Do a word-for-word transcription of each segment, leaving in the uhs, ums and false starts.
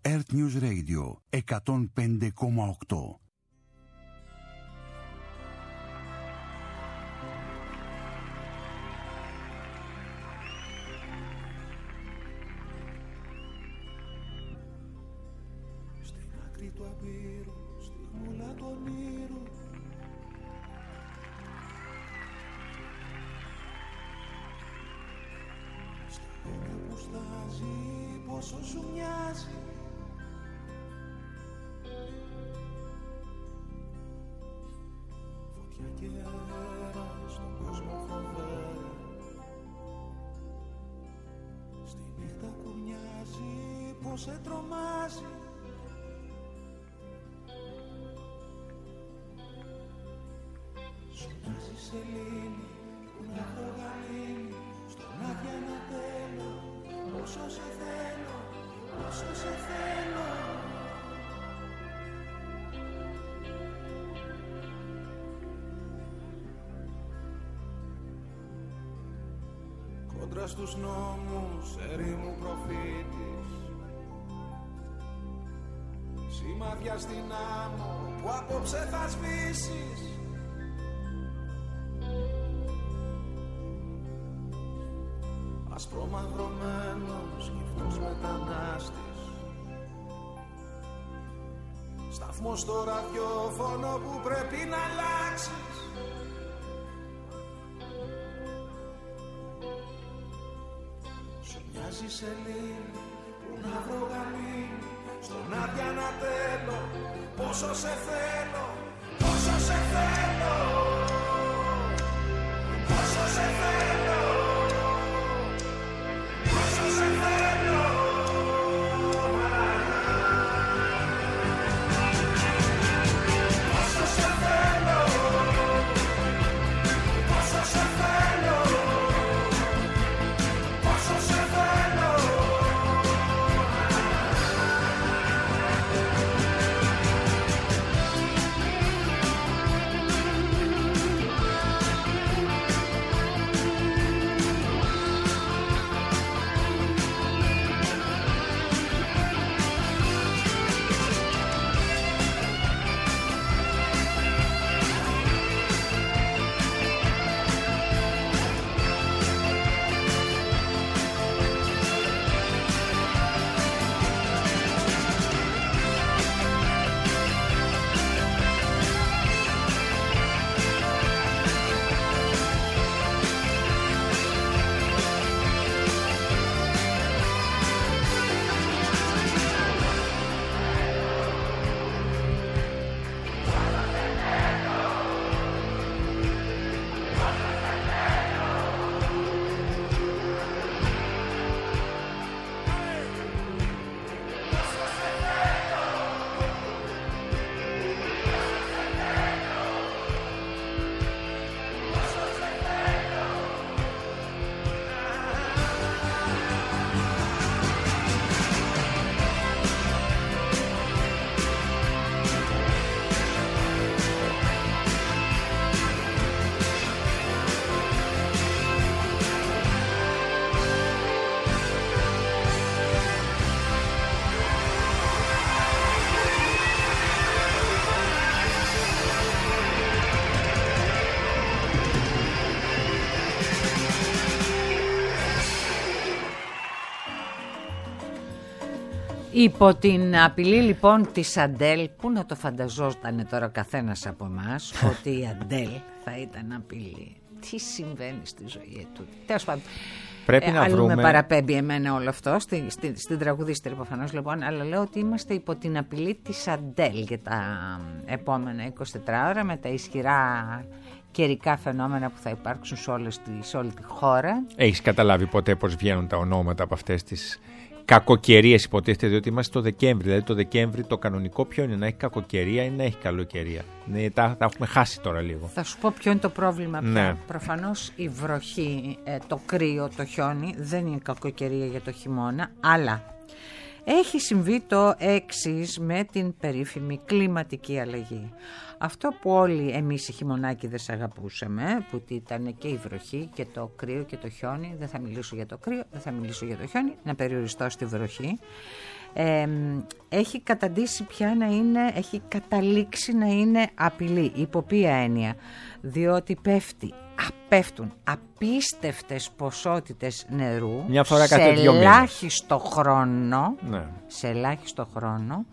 Earth News Radio εκατόν πέντε κόμμα οκτώ. Στην άκρη του απείρου, στη μούλα του ονείρου, στα χέρια που στάζει, πόσο σου μοιάζει. Φωτιά και αέρα στον κόσμο φοβέρα, στη νύχτα που μοιάζει, πως σε τρομάζει. Σου μοιάζει σελήνη που να προγαλύνει, στον άδεια ένα τέλο. Πόσο σε θέλω, πόσο σε θέλω. Κόντρα στους νόμους ερήμου προφήτης, σημάδια στην άμμο που απόψε θα σβήσεις. Ασπρομαυρωμένος γυφτός μετανάστης, σταθμός στο ραδιόφωνο που πρέπει να αλλάξεις. Σου μοιάζει σελήνη που να βρογαλύνει, στον άδεια να τέλω. Πόσο σε θέλω, πόσο σε θέλω, πόσο σε θέλω. Υπό την απειλή λοιπόν της Αντέλ, πού να το φανταζόταν τώρα ο καθένας από εμάς ότι η Αντέλ θα ήταν απειλή. Τι συμβαίνει στη ζωή του. Τέλος πάντων. Πρέπει ε, να αλλού βρούμε... με παραπέμπει εμένα όλο αυτό, στη, στη, στην τραγουδίστρια προφανώς λοιπόν, αλλά λέω ότι είμαστε υπό την απειλή της Αντέλ για τα επόμενα εικοσιτέσσερις ώρα με τα ισχυρά καιρικά φαινόμενα που θα υπάρξουν σε, όλες, σε όλη τη χώρα. Έχεις καταλάβει ποτέ πώς βγαίνουν τα ονόματα από αυτές τις κακοκαιρίες, υποτίθεται, διότι είμαστε το Δεκέμβρη. Δηλαδή το Δεκέμβρη το κανονικό ποιο είναι, να έχει κακοκαιρία ή να έχει καλοκαιρία? Ναι, τα, τα έχουμε χάσει τώρα λίγο. Θα σου πω ποιο είναι το πρόβλημα πια. Ναι. Προφανώς η βροχή, το κρύο, το χιόνι δεν είναι κακοκαιρία για το χειμώνα, αλλά έχει συμβεί το εξής με την περίφημη κλιματική αλλαγή. Αυτό που όλοι εμείς οι χειμωνάκηδες αγαπούσαμε, που ήταν και η βροχή και το κρύο και το χιόνι, δεν θα μιλήσω για το κρύο, δεν θα μιλήσω για το χιόνι, να περιοριστώ στη βροχή. ε, έχει καταντήσει πια να είναι, έχει καταλήξει να είναι απειλή. Υπό ποια έννοια? Διότι πέφτει, απέφτουν απίστευτες ποσότητες νερού μια φορά σε κάθε δύο ελάχιστο χρόνο, ναι. σε ελάχιστο χρόνο.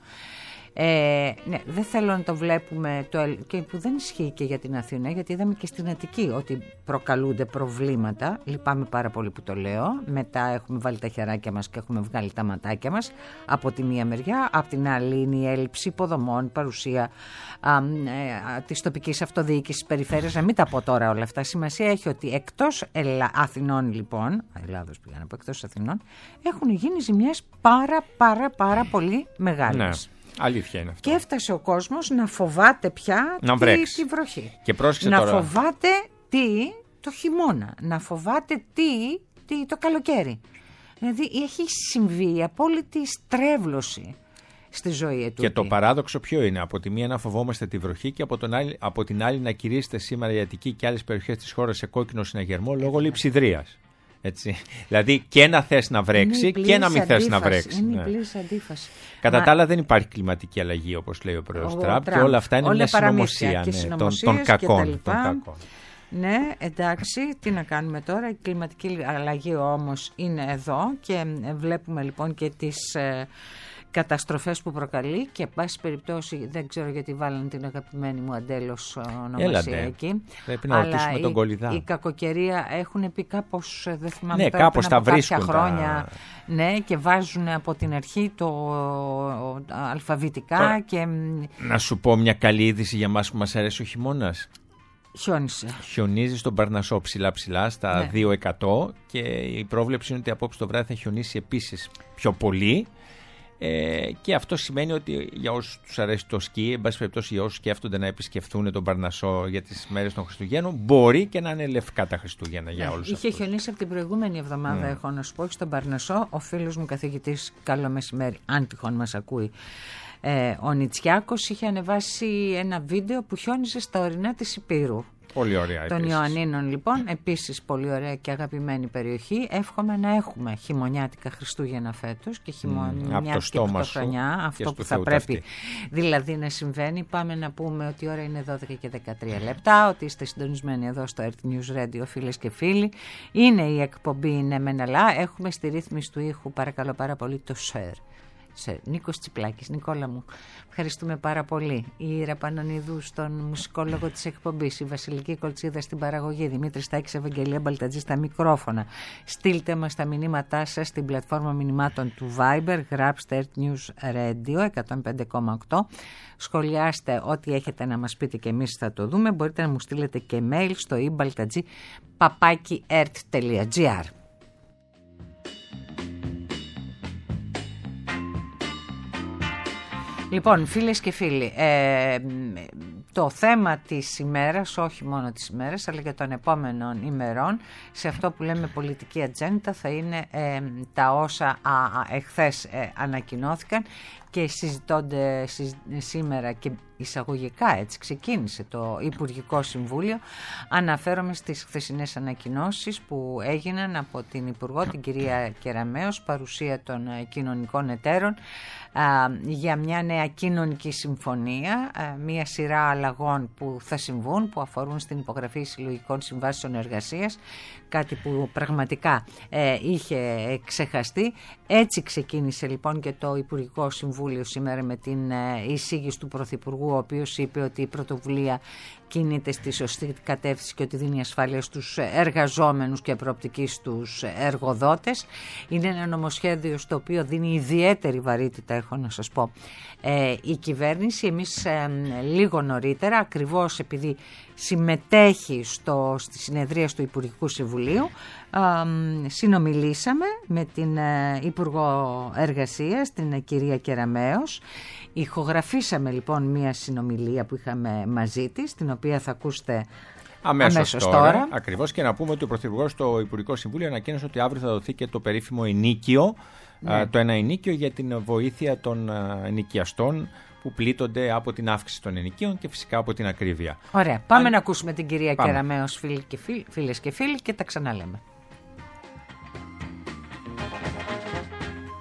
Ε, ναι, δεν θέλω να το βλέπουμε το, και που δεν ισχύει και για την Αθήνα, γιατί είδαμε και στην Αττική ότι προκαλούνται προβλήματα. Λυπάμαι πάρα πολύ που το λέω. Μετά έχουμε βάλει τα χεράκια μας και έχουμε βγάλει τα ματάκια μας από τη μία μεριά, από την άλλη είναι η έλλειψη υποδομών, η παρουσία α, ε, της τοπικής αυτοδιοίκησης περιφέρειας. Να μην τα πω τώρα όλα αυτά. Σημασία έχει ότι εκτός Ελλά, Αθηνών λοιπόν, Ελλάδος πήγα να πω, εκτός Αθηνών, έχουν γίνει ζημιές πάρα πάρα πάρα πολύ μεγάλες. Ναι. Αλήθεια είναι αυτό. Και έφτασε ο κόσμος να φοβάται πια να τη, τη βροχή. Και να τώρα. φοβάται τι το χειμώνα. Να φοβάται τι, τι το καλοκαίρι. Δηλαδή έχει συμβεί η απόλυτη στρέβλωση στη ζωή ετούτη. Και το παράδοξο ποιο είναι? Από τη μία να φοβόμαστε τη βροχή και από, τον άλλη, από την άλλη να κηρύσσεται σήμερα η Αττική και άλλες περιοχές της χώρας σε κόκκινο συναγερμό λόγω λειψιδρίας. Έτσι. Δηλαδή και να θες να βρέξει και να μην θες να βρέξει. Είναι ναι. η πλήρης αντίφαση. Κατά Μα... τα άλλα δεν υπάρχει κλιματική αλλαγή όπως λέει ο πρόεδρος Τραμπ και όλα αυτά είναι όλα μια συνωμοσία ναι, των, των, κακών, των κακών. Ναι, εντάξει, τι να κάνουμε τώρα. Η κλιματική αλλαγή όμως είναι εδώ και βλέπουμε λοιπόν και τις... Ε, καταστροφές που προκαλεί και πάση περιπτώσει δεν ξέρω γιατί βάλανε την αγαπημένη μου Αντέλος ονομασία εκεί. Πρέπει να ρωτήσουμε τον Κολιδά. Η κακοκαιρία έχουν πει κάπως, δεν θυμάμαι ναι, τώρα, κάπως πριν τα από κάποια βρίσκουν χρόνια. Τα... Ναι, και βάζουν από την αρχή το αλφαβητικά. Τώρα, και... Να σου πω μια καλή είδηση για μας που μας αρέσει ο χειμώνας. Χιόνισε. Χιονίζει στον Παρνασσό ψηλά ψηλά στα ναι. δύο εκατό και η πρόβλεψη είναι ότι απόψε το βράδυ θα χιονίσει επίσης πιο πολύ. Ε, και αυτό σημαίνει ότι για όσους τους αρέσει το σκι, εν πάση περιπτώσει για όσους σκέφτονται να επισκεφθούν τον Παρνασσό για τις μέρες των Χριστουγέννων, μπορεί και να είναι λευκά τα Χριστούγεννα για όλους. Είχε αυτούς. χιονίσει από την προηγούμενη εβδομάδα, mm. έχω να σου πω, στον Παρνασσό. Ο φίλος μου καθηγητής, καλό μεσημέρι, αν τυχόν μας ακούει, ε, ο Νητσιάκος, είχε ανεβάσει ένα βίντεο που χιόνιζε στα ορεινά της Υπήρου. Πολύ ωραία. Των επίσης. Ιωαννίνων λοιπόν, επίσης πολύ ωραία και αγαπημένη περιοχή. Εύχομαι να έχουμε χειμωνιάτικα Χριστούγεννα φέτος και χειμωνιάτικη πρωτοχρονιά, αυτό που θα πρέπει αυτή. Δηλαδή να συμβαίνει. Πάμε να πούμε ότι η ώρα είναι δώδεκα και δεκατρία λεπτά, ότι είστε συντονισμένοι εδώ στο Earth News Radio, φίλες και φίλοι. Είναι η εκπομπή «Ναι μεν αλλά». Έχουμε στη ρύθμιση του ήχου, παρακαλώ πάρα πολύ, το Σερ. Νίκος Τσιπλάκης, Νικόλα μου, ευχαριστούμε πάρα πολύ. Η Ήρα Πανωνιδού στον μουσικόλογο της εκπομπής, η Βασιλική Κολτσίδα στην παραγωγή, Δημήτρη Στάκης, Ευαγγελία Μπαλτατζή στα μικρόφωνα. Στείλτε μας τα μηνύματά σας στην πλατφόρμα μηνυμάτων του Viber, γράψτε Earth News Radio εκατόν πέντε κόμμα οκτώ. Σχολιάστε ό,τι έχετε να μας πείτε και εμείς θα το δούμε. Μπορείτε να μου στείλετε και mail στο ibaltadji παπάκι ert τελεία gr. Λοιπόν, φίλες και φίλοι, ε, το θέμα της ημέρας, όχι μόνο της ημέρας, αλλά και των επόμενων ημερών, σε αυτό που λέμε πολιτική ατζέντα, θα είναι ε, τα όσα α, α, εχθές ε, ανακοινώθηκαν και συζητώνται συζ, σήμερα και εισαγωγικά, έτσι ξεκίνησε το Υπουργικό Συμβούλιο. Αναφέρομαι στις χθεσινές ανακοινώσεις που έγιναν από την Υπουργό, την κυρία Κεραμέως, παρουσία των κοινωνικών εταίρων, α, για μια νέα κοινωνική συμφωνία, α, μια σειρά αλλαγών που θα συμβούν, που αφορούν στην υπογραφή συλλογικών συμβάσεων εργασίας, κάτι που πραγματικά ε, είχε ξεχαστεί. Έτσι ξεκίνησε λοιπόν και το Υπουργικό Συμβούλιο σήμερα με την ε, εισήγηση του Πρωθυπουργού, ο οποίος είπε ότι η πρωτοβουλία κινείται στη σωστή κατεύθυνση και ότι δίνει ασφάλεια στους εργαζόμενους και προοπτική στους εργοδότες. Είναι ένα νομοσχέδιο στο οποίο δίνει ιδιαίτερη βαρύτητα, έχω να σας πω, ε, η κυβέρνηση. Εμείς ε, λίγο νωρίτερα, ακριβώς επειδή συμμετέχει στο, στη συνεδρία του Υπουργικού Συμβουλίου, ε, συνομιλήσαμε με την ε, Υπουργό Εργασίας, την ε, κυρία Κεραμέως. Ηχογραφήσαμε λοιπόν μία συνομιλία που είχαμε μαζί της, την οποία θα ακούσετε αμέσως, αμέσως τώρα. τώρα. Ακριβώς, και να πούμε ότι ο Πρωθυπουργός στο Υπουργικό Συμβούλιο ανακοίνωσε ότι αύριο θα δοθεί και το περίφημο ενίκιο, ναι. το ένα ενίκιο για την βοήθεια των ενοικιαστών που πλήττονται από την αύξηση των ενοικίων και φυσικά από την ακρίβεια. Ωραία. Πάμε Αν... να ακούσουμε την κυρία Πάμε. Κεραμέως, φίλοι και φίλοι, φίλες και φίλοι, και τα ξαναλέμε.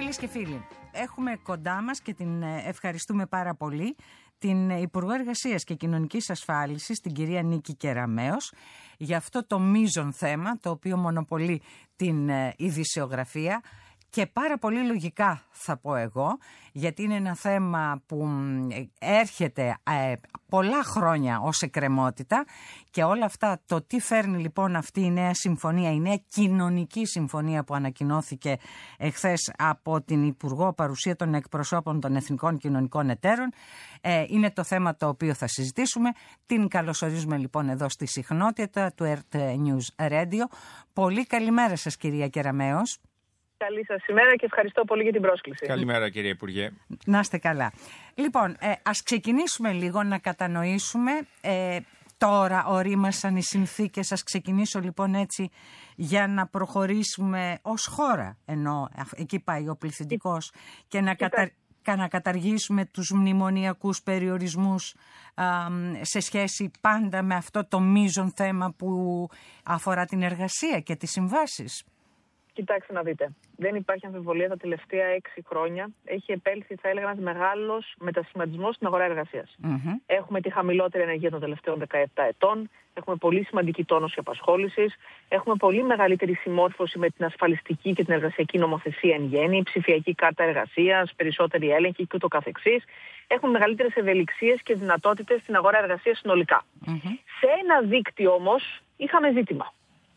Φίλες και φίλοι, έχουμε κοντά μας και την ευχαριστούμε πάρα πολύ την Υπουργό Εργασίας και Κοινωνικής Ασφάλισης, την κυρία Νίκη Κεραμέως, για αυτό το μείζον θέμα, το οποίο μονοπολεί την ειδησιογραφία. Και πάρα πολύ λογικά θα πω εγώ, γιατί είναι ένα θέμα που έρχεται ε, πολλά χρόνια ως εκκρεμότητα και όλα αυτά, το τι φέρνει λοιπόν αυτή η νέα συμφωνία, η νέα κοινωνική συμφωνία που ανακοινώθηκε εχθές από την Υπουργό, παρουσία των εκπροσώπων των Εθνικών Κοινωνικών Εταίρων, ε, είναι το θέμα το οποίο θα συζητήσουμε. Την καλωσορίζουμε λοιπόν εδώ στη συχνότητα του Earth News Radio. Πολύ καλημέρα σας, κυρία Κεραμέως. Καλή σας ημέρα και ευχαριστώ πολύ για την πρόσκληση. Καλημέρα, κύριε Υπουργέ. Να είστε καλά. Λοιπόν, ε, ας ξεκινήσουμε λίγο να κατανοήσουμε. Ε, τώρα ορίμασαν οι συνθήκες. Ας ξεκινήσω λοιπόν έτσι για να προχωρήσουμε ως χώρα, ενώ εκεί πάει ο πληθυντικός, και να, κατα... να καταργήσουμε τους μνημονιακούς περιορισμούς α, σε σχέση πάντα με αυτό το μείζον θέμα που αφορά την εργασία και τις συμβάσεις. Κοιτάξτε να δείτε. Δεν υπάρχει αμφιβολία, τα τελευταία έξι χρόνια έχει επέλθει, θα έλεγα, ένας μεγάλος μετασχηματισμός στην αγορά εργασίας. Mm-hmm. Έχουμε τη χαμηλότερη ενεργεία των τελευταίων δεκαεπτά ετών, έχουμε πολύ σημαντική τόνωση απασχόλησης, έχουμε πολύ μεγαλύτερη συμμόρφωση με την ασφαλιστική και την εργασιακή νομοθεσία εν γέννη, ψηφιακή κάρτα εργασίας, περισσότερη έλεγχη και ούτω καθεξής. Έχουμε μεγαλύτερες ευελιξίες και δυνατότητες στην αγορά εργασίας συνολικά. Mm-hmm. Σε ένα δίκτυο όμως είχαμε ζήτημα.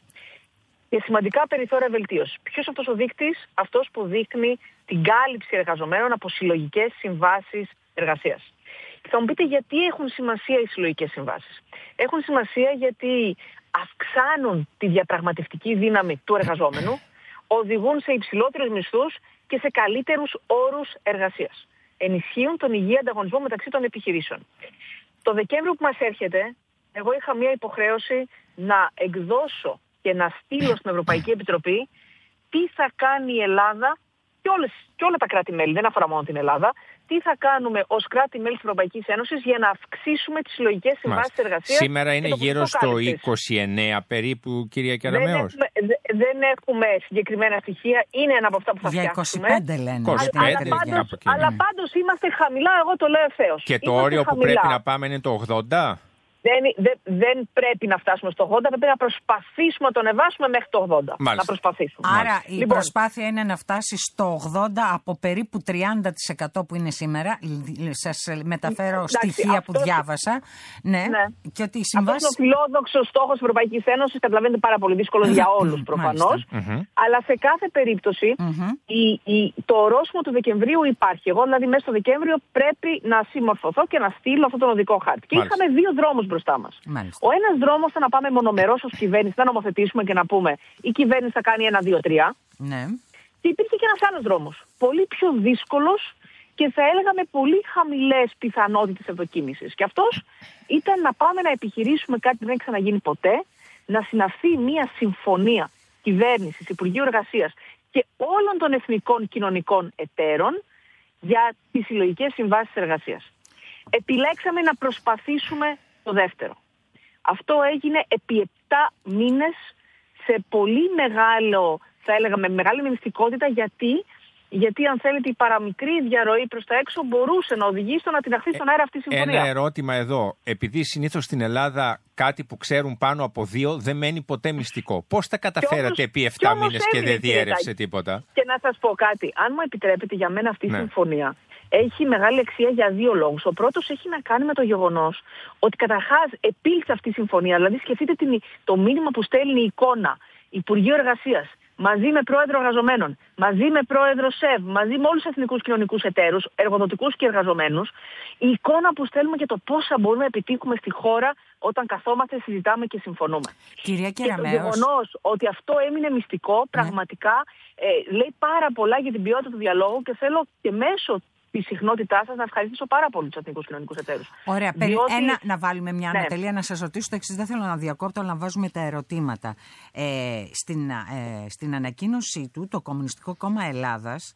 Και σημαντικά περιθώρια βελτίωση. Ποιος είναι αυτός ο δείκτης? Αυτός που δείχνει την κάλυψη εργαζομένων από συλλογικές συμβάσεις εργασίας. Και θα μου πείτε γιατί έχουν σημασία οι συλλογικές συμβάσεις. Έχουν σημασία γιατί αυξάνουν τη διαπραγματευτική δύναμη του εργαζόμενου, οδηγούν σε υψηλότερους μισθούς και σε καλύτερους όρους εργασίας. Ενισχύουν τον υγιή ανταγωνισμό μεταξύ των επιχειρήσεων. Το Δεκέμβριο που μας έρχεται, εγώ είχα μια υποχρέωση να εκδώσω και να στείλω στην Ευρωπαϊκή Επιτροπή τι θα κάνει η Ελλάδα και, όλες, και όλα τα κράτη-μέλη, δεν αφορά μόνο την Ελλάδα, τι θα κάνουμε ως κράτη-μέλη της Ευρωπαϊκής Ένωσης για να αυξήσουμε τις συλλογικές συμβάσεις εργασίας. Σήμερα είναι γύρω στο είκοσι εννέα περίπου, κυρία Κεραμέως. Δεν, έχουμε, δεν έχουμε συγκεκριμένα στοιχεία, είναι ένα από αυτά που θα για φτιάξουμε. είκοσι πέντε λένε. είκοσι πέντε, αλλά, πάντως, αλλά πάντως είμαστε χαμηλά, εγώ το λέω ευθέως. Και το είμαστε όριο χαμηλά. που πρέπει να πάμε είναι το ογδόντα. Δεν, δεν, δεν πρέπει να φτάσουμε στο ογδόντα, πρέπει να προσπαθήσουμε να το ανεβάσουμε μέχρι το ογδόντα. Μάλιστα. Να προσπαθήσουμε. Άρα η λοιπόν, προσπάθεια είναι να φτάσει στο ογδόντα από περίπου τριάντα τοις εκατό που είναι σήμερα. Σας μεταφέρω εντάξει, στοιχεία αυτό, που διάβασα. Ναι. Ναι. Και ότι οι συμβάσεις... αυτός είναι ο φιλόδοξος στόχος της Ευρωπαϊκής Ένωσης, καταλαβαίνετε, πάρα πολύ δύσκολος για όλους προφανώς. Mm-hmm. Αλλά σε κάθε περίπτωση mm-hmm. η, η, το ορόσημο του Δεκεμβρίου υπάρχει. Εγώ δηλαδή μέσα στο Δεκέμβριο πρέπει να συμμορφωθώ και να στείλω αυτόν τον οδικό χάρτη. Και Μάλιστα. είχαμε δύο δρόμους μπροστά μας. Μάλιστα. Ο ένας δρόμος ήταν να πάμε μονομερώς ως κυβέρνηση, να νομοθετήσουμε και να πούμε η κυβέρνηση θα κάνει ένα, δύο, τρία. Ναι. Και υπήρχε και ένας άλλος δρόμος, πολύ πιο δύσκολος και θα έλεγα με πολύ χαμηλές πιθανότητες ευδοκίμησης. Και αυτός ήταν να πάμε να επιχειρήσουμε κάτι που δεν έχει ξαναγίνει ποτέ, να συναυθεί μια συμφωνία κυβέρνησης, Υπουργείου Εργασίας και όλων των εθνικών κοινωνικών εταίρων για τις συλλογικές συμβάσεις εργασίας. Επιλέξαμε να προσπαθήσουμε το δεύτερο. Αυτό έγινε επί επτά μήνες σε πολύ μεγάλο, θα έλεγα με μεγάλη μυστικότητα, γιατί, γιατί αν θέλετε η παραμικρή διαρροή προς τα έξω μπορούσε να οδηγήσει στο να τυναχθεί στον αέρα αυτή η συμφωνία. Ένα ερώτημα εδώ. Επειδή συνήθως στην Ελλάδα κάτι που ξέρουν πάνω από δύο δεν μένει ποτέ μυστικό. Πώς τα καταφέρατε όμως, επί επτά μήνες και δεν διέρευσε τίποτα? Και να σας πω κάτι. Αν μου επιτρέπετε, για μένα αυτή η ναι. συμφωνία έχει μεγάλη αξία για δύο λόγους. Ο πρώτος έχει να κάνει με το γεγονός ότι καταρχάς επήλθε αυτή η συμφωνία. Δηλαδή σκεφτείτε την, το μήνυμα που στέλνει η εικόνα Υπουργείο Εργασίας μαζί με πρόεδρο εργαζομένων, μαζί με πρόεδρο ΣΕΒ, μαζί με όλους τους εθνικούς κοινωνικούς εταίρους, εργοδοτικούς και εργαζομένους, η εικόνα που στέλνουμε και το πόσα μπορούμε να επιτύχουμε στη χώρα όταν καθόμαστε, συζητάμε και συμφωνούμε. Κυρία Κεραμέως. Και το γεγονός ότι αυτό έμεινε μυστικό, πραγματικά ναι. ε, λέει πάρα πολλά για την ποιότητα του διαλόγου και θέλω και μέσω τη συχνότητά σας να ευχαριστήσω πάρα πολύ τους εθνικούς κοινωνικούς εταίρους. Ωραία, περί... Διότι... ένα, να βάλουμε μια ναι. ανατελεία, να σας ρωτήσω το εξής, δεν θέλω να διακόπτω, αλλά να βάζουμε τα ερωτήματα. Ε, στην, ε, στην ανακοίνωσή του, το Κομμουνιστικό Κόμμα Ελλάδας